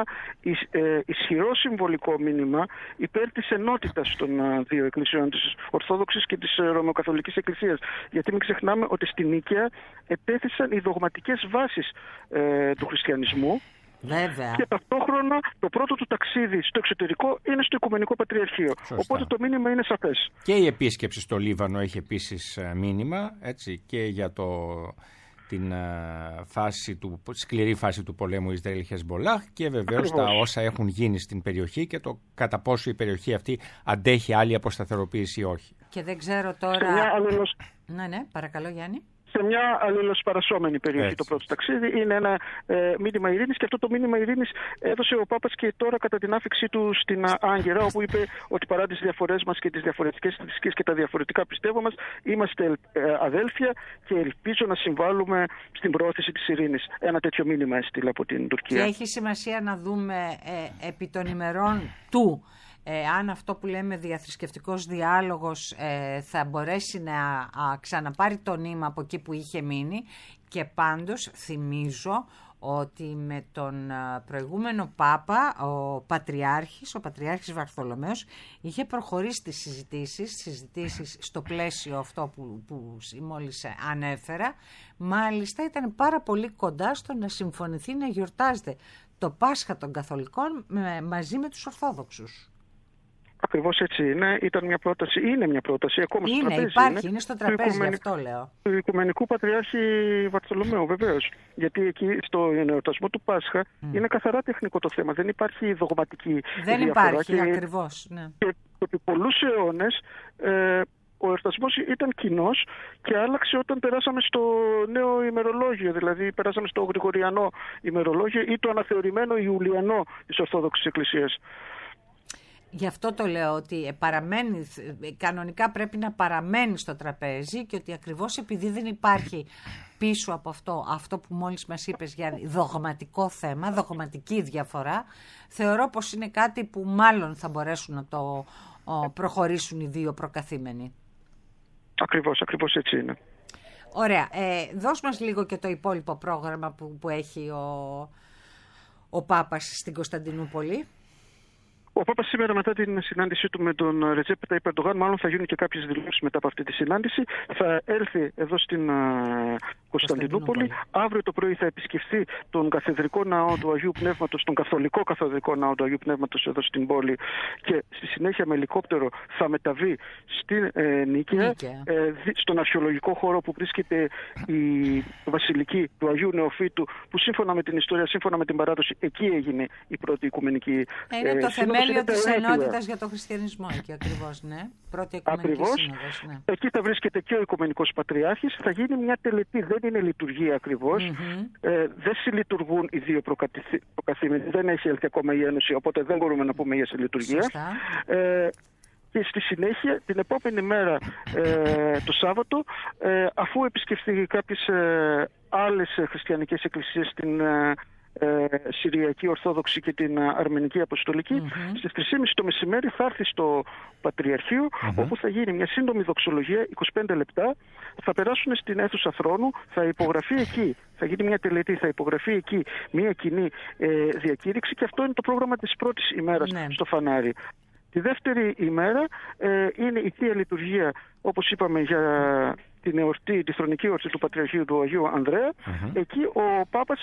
ε, ισχυρό συμβολικό μήνυμα υπέρ της ενότητας των uh, δύο εκκλησιών, της Ορθόδοξης και της uh, Ρωμαιοκαθολικής Εκκλησίας. Γιατί μην ξεχνάμε ότι στην Νίκαια ετέθησαν οι δογματικές βάσεις ε, του χριστιανισμού. Βέβαια. Και ταυτόχρονα το πρώτο του ταξίδι στο εξωτερικό είναι στο Οικουμενικό Πατριαρχείο. Σωστά. Οπότε το μήνυμα είναι σαφές. Και η επίσκεψη στο Λίβανο έχει επίσης μήνυμα, έτσι, και για το, την φάση του, σκληρή φάση του πολέμου Ισραήλ-Χεσμολάχ, και βεβαίως τα όσα έχουν γίνει στην περιοχή και το κατά πόσο η περιοχή αυτή αντέχει άλλη αποσταθεροποίηση ή όχι. Και δεν ξέρω τώρα... Αλληλος... Ναι, ναι, παρακαλώ Γιάννη. Σε μια αλληλοσπαρασσόμενη περιοχή. Έτσι. Το πρώτο ταξίδι είναι ένα ε, μήνυμα ειρήνης, και αυτό το μήνυμα ειρήνης έδωσε ο Πάπας και τώρα κατά την άφηξή του στην Άγκυρα, όπου είπε ότι παρά τις διαφορές μας και τις διαφορετικές θρησκείες και τα διαφορετικά πιστεύω μας, είμαστε ε, αδέλφια και ελπίζω να συμβάλλουμε στην προώθηση της ειρήνης. Ένα τέτοιο μήνυμα έστειλε από την Τουρκία. Και έχει σημασία να δούμε ε, επί των ημερών του Ε, αν αυτό που λέμε διαθρησκευτικός διάλογος ε, θα μπορέσει να α, ξαναπάρει το νήμα από εκεί που είχε μείνει. Και πάντως θυμίζω ότι με τον προηγούμενο Πάπα, ο Πατριάρχης, ο Πατριάρχης Βαρθολομαίος, είχε προχωρήσει τις συζητήσεις, συζητήσεις στο πλαίσιο αυτό που, που μόλις ανέφερα. Μάλιστα ήταν πάρα πολύ κοντά στο να συμφωνηθεί να γιορτάζεται το Πάσχα των Καθολικών με, μαζί με τους Ορθόδοξους. Ακριβώς έτσι είναι. Ήταν μια πρόταση, είναι μια πρόταση, ακόμα είναι, στο τραπέζι. Υπάρχει, είναι, είναι στο τραπέζι, γι' αυτό λέω. Του Οικουμενικού Πατριάρχη Βαρθολομαίου, βεβαίως. Γιατί εκεί στο εορτασμό του Πάσχα mm. είναι καθαρά τεχνικό το θέμα. Δεν υπάρχει δογματική Δεν διαφορά. υπάρχει, και, ακριβώς. Ναι. Και επί πολλούς αιώνες ε, ο εορτασμός ήταν κοινός και άλλαξε όταν περάσαμε στο νέο ημερολόγιο. Δηλαδή περάσαμε στο Γρηγοριανό ημερολόγιο ή το αναθεωρημένο Ιουλιανό της Ορθόδοξης Εκκλησίας. Γι' αυτό το λέω ότι παραμένει, κανονικά πρέπει να παραμένει στο τραπέζι, και ότι ακριβώς επειδή δεν υπάρχει πίσω από αυτό, αυτό που μόλις μας είπες, Γιάννη, δογματικό θέμα, δογματική διαφορά, θεωρώ πως είναι κάτι που μάλλον θα μπορέσουν να το ο, προχωρήσουν οι δύο προκαθήμενοι. Ακριβώς, ακριβώς έτσι είναι. Ωραία. Ε, δώσ' μας λίγο και το υπόλοιπο πρόγραμμα που, που έχει ο, ο Πάπας στην Κωνσταντινούπολη. Ο Πάπας σήμερα, μετά την συνάντησή του με τον Ρετζέπ Ταϊπ Ερντογάν, μάλλον θα γίνουν και κάποιες δηλώσεις μετά από αυτή τη συνάντηση. Θα έλθει εδώ στην uh, Κωνσταντινούπολη. Αύριο το πρωί θα επισκεφθεί τον καθεδρικό ναό του Αγίου Πνεύματος, τον καθολικό καθεδρικό ναό του Αγίου Πνεύματος εδώ στην πόλη, και στη συνέχεια με ελικόπτερο θα μεταβεί στην ε, Νίκαια, ε, στον αρχαιολογικό χώρο που βρίσκεται η βασιλική του Αγίου Νεοφύτου, που σύμφωνα με την ιστορία, σύμφωνα με την παράδοση, εκεί έγινε η πρώτη οικουμενική ε, ε, το θεμέλιο της ενότητας για τον χριστιανισμό, εκεί ακριβώς, ναι. Πρώτη οικουμενική ακριβώς. Σύνοδος, ναι. Εκεί θα βρίσκεται και ο Οικουμενικός Πατριάρχης. Θα γίνει μια τελετή, δεν είναι λειτουργία ακριβώς. Mm-hmm. Ε, δεν συλλειτουργούν οι δύο προκαθήμενοι. Δεν έχει έλθει ακόμα η Ένωση, οπότε δεν μπορούμε να πούμε για συλλειτουργία. Ε, Και στη συνέχεια, την επόμενη μέρα, ε, το Σάββατο, ε, αφού επισκεφθεί κάποιες ε, άλλες χριστιανικές εκκλησίες στην ε, ε, Συριακή Ορθόδοξη και την Αρμενική Αποστολική, mm-hmm. στις τρεις και μισή το μεσημέρι θα έρθει στο Πατριαρχείο, mm-hmm. όπου θα γίνει μια σύντομη δοξολογία, είκοσι πέντε λεπτά, θα περάσουν στην αίθουσα θρόνου, θα υπογραφεί εκεί, θα γίνει μια τελετή, θα υπογραφεί εκεί μια κοινή ε, διακήρυξη, και αυτό είναι το πρόγραμμα της πρώτης ημέρας mm-hmm. στο φανάρι. Τη δεύτερη ημέρα ε, είναι η Θεία Λειτουργία, όπως είπαμε, για την εορτή, τη θρονική εορτή του Πατριαρχείου του Αγίου Ανδρέα. Mm-hmm. Εκεί ο Πάπας,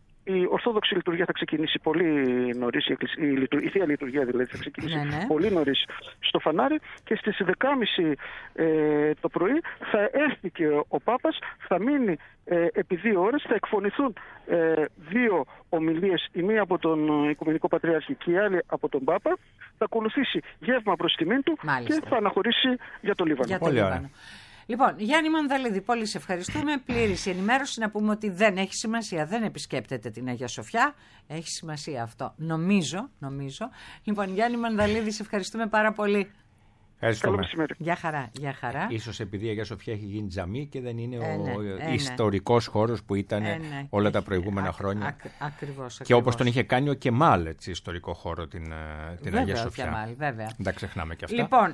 η Ορθόδοξη Λειτουργία θα ξεκινήσει πολύ νωρίς, η, η, η Θεία Λειτουργία δηλαδή θα ξεκινήσει ναι, ναι. πολύ νωρίς στο φανάρι, και στις δέκα και μισή ε, το πρωί θα έρθει και ο Πάπας, θα μείνει ε, επί δύο ώρες, θα εκφωνηθούν ε, δύο ομιλίες, η μία από τον Οικουμενικό Πατριάρχη και η άλλη από τον Πάπα, θα ακολουθήσει γεύμα προς τιμήν του. Μάλιστα. Και θα αναχωρήσει για το Λίβανο. Για το Λίβανο. Λοιπόν, Γιάννη Μανδαλίδη, πολύ σε ευχαριστούμε. Πλήρης ενημέρωση, να πούμε ότι δεν έχει σημασία, δεν επισκέπτεται την Αγία Σοφιά. Έχει σημασία αυτό, νομίζω, νομίζω. Λοιπόν, Γιάννη Μανδαλίδη, σε ευχαριστούμε πάρα πολύ. Καλό μεσημέρι. Γεια χαρά, γεια χαρά. Ίσως επειδή η Αγία Σοφιά έχει γίνει τζαμί και δεν είναι ε, ο ναι, ε, ιστορικός ναι. χώρος που ήταν ε, ναι. όλα τα προηγούμενα α, χρόνια. Α, ακριβώς, και ακριβώς. όπως τον είχε κάνει ο Κεμάλ, έτσι, ιστορικό χώρο, την, την βέβαια, Αγία Σοφιά. Κεμάλ, βέβαια. Δεν τα ξεχνάμε και αυτά. Λοιπόν,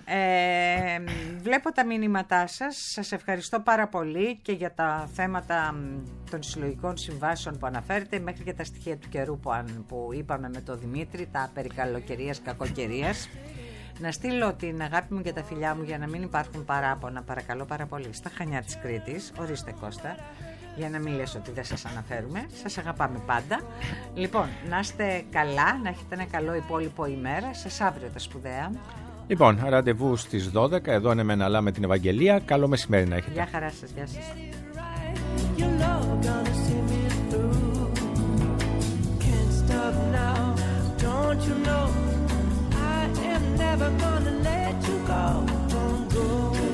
ε, βλέπω τα μηνύματά σας. Σας ευχαριστώ πάρα πολύ και για τα θέματα των συλλογικών συμβάσεων που αναφέρετε, μέχρι και τα στοιχεία του καιρού που, αν, που είπαμε με τον Δημήτρη, τα περί καλοκαιρίας, κακοκαιρίας. Να στείλω την αγάπη μου και τα φιλιά μου για να μην υπάρχουν παράπονα, παρακαλώ πάρα πολύ, στα Χανιά της Κρήτης. Ορίστε Κώστα, για να μην λες ότι δεν σας αναφέρουμε. Σας αγαπάμε πάντα. Λοιπόν, να είστε καλά, να έχετε ένα καλό υπόλοιπο ημέρα. Σας αύριο τα σπουδαία. Λοιπόν, ραντεβού στις δώδεκα, εδώ είναι Μεναλά με την Ευαγγελία. Καλό μεσημέρι να έχετε. Γεια χαρά σας, γεια σας. Never gonna let you go. Don't go.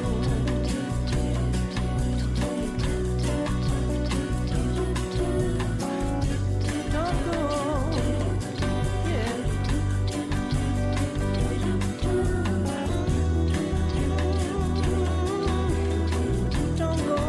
Don't go. Yeah. Don't go.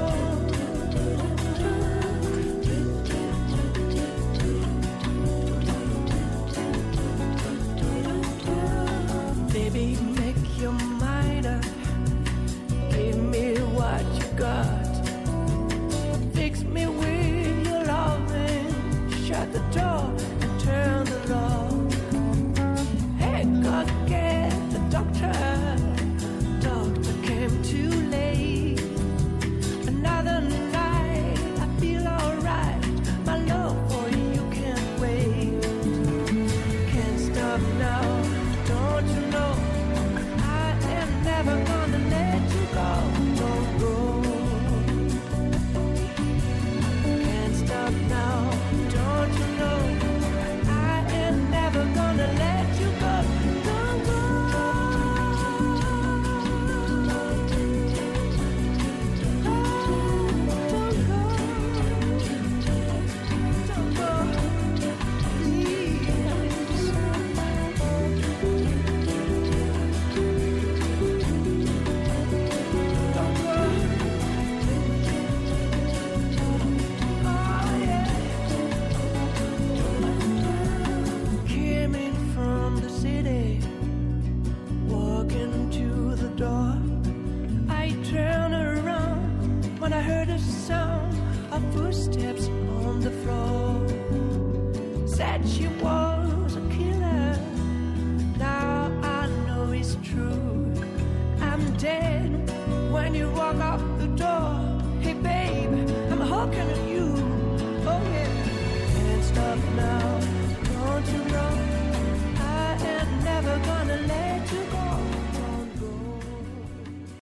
Baby, make your mind up. Give me what you got. Fix me with your loving. Shut the door and turn the lock. Hey, go get the doctor. Doctor came too late. Another night, I feel alright. My love for you can't wait. Can't stop now. Don't you know I am never gonna let you go? Don't go. Can't stop now. Don't you know I am never gonna let you go? Don't go. Don't go. Don't go. Please. Footsteps on the floor. Said she was a killer. Now I know it's true. I'm dead when you walk up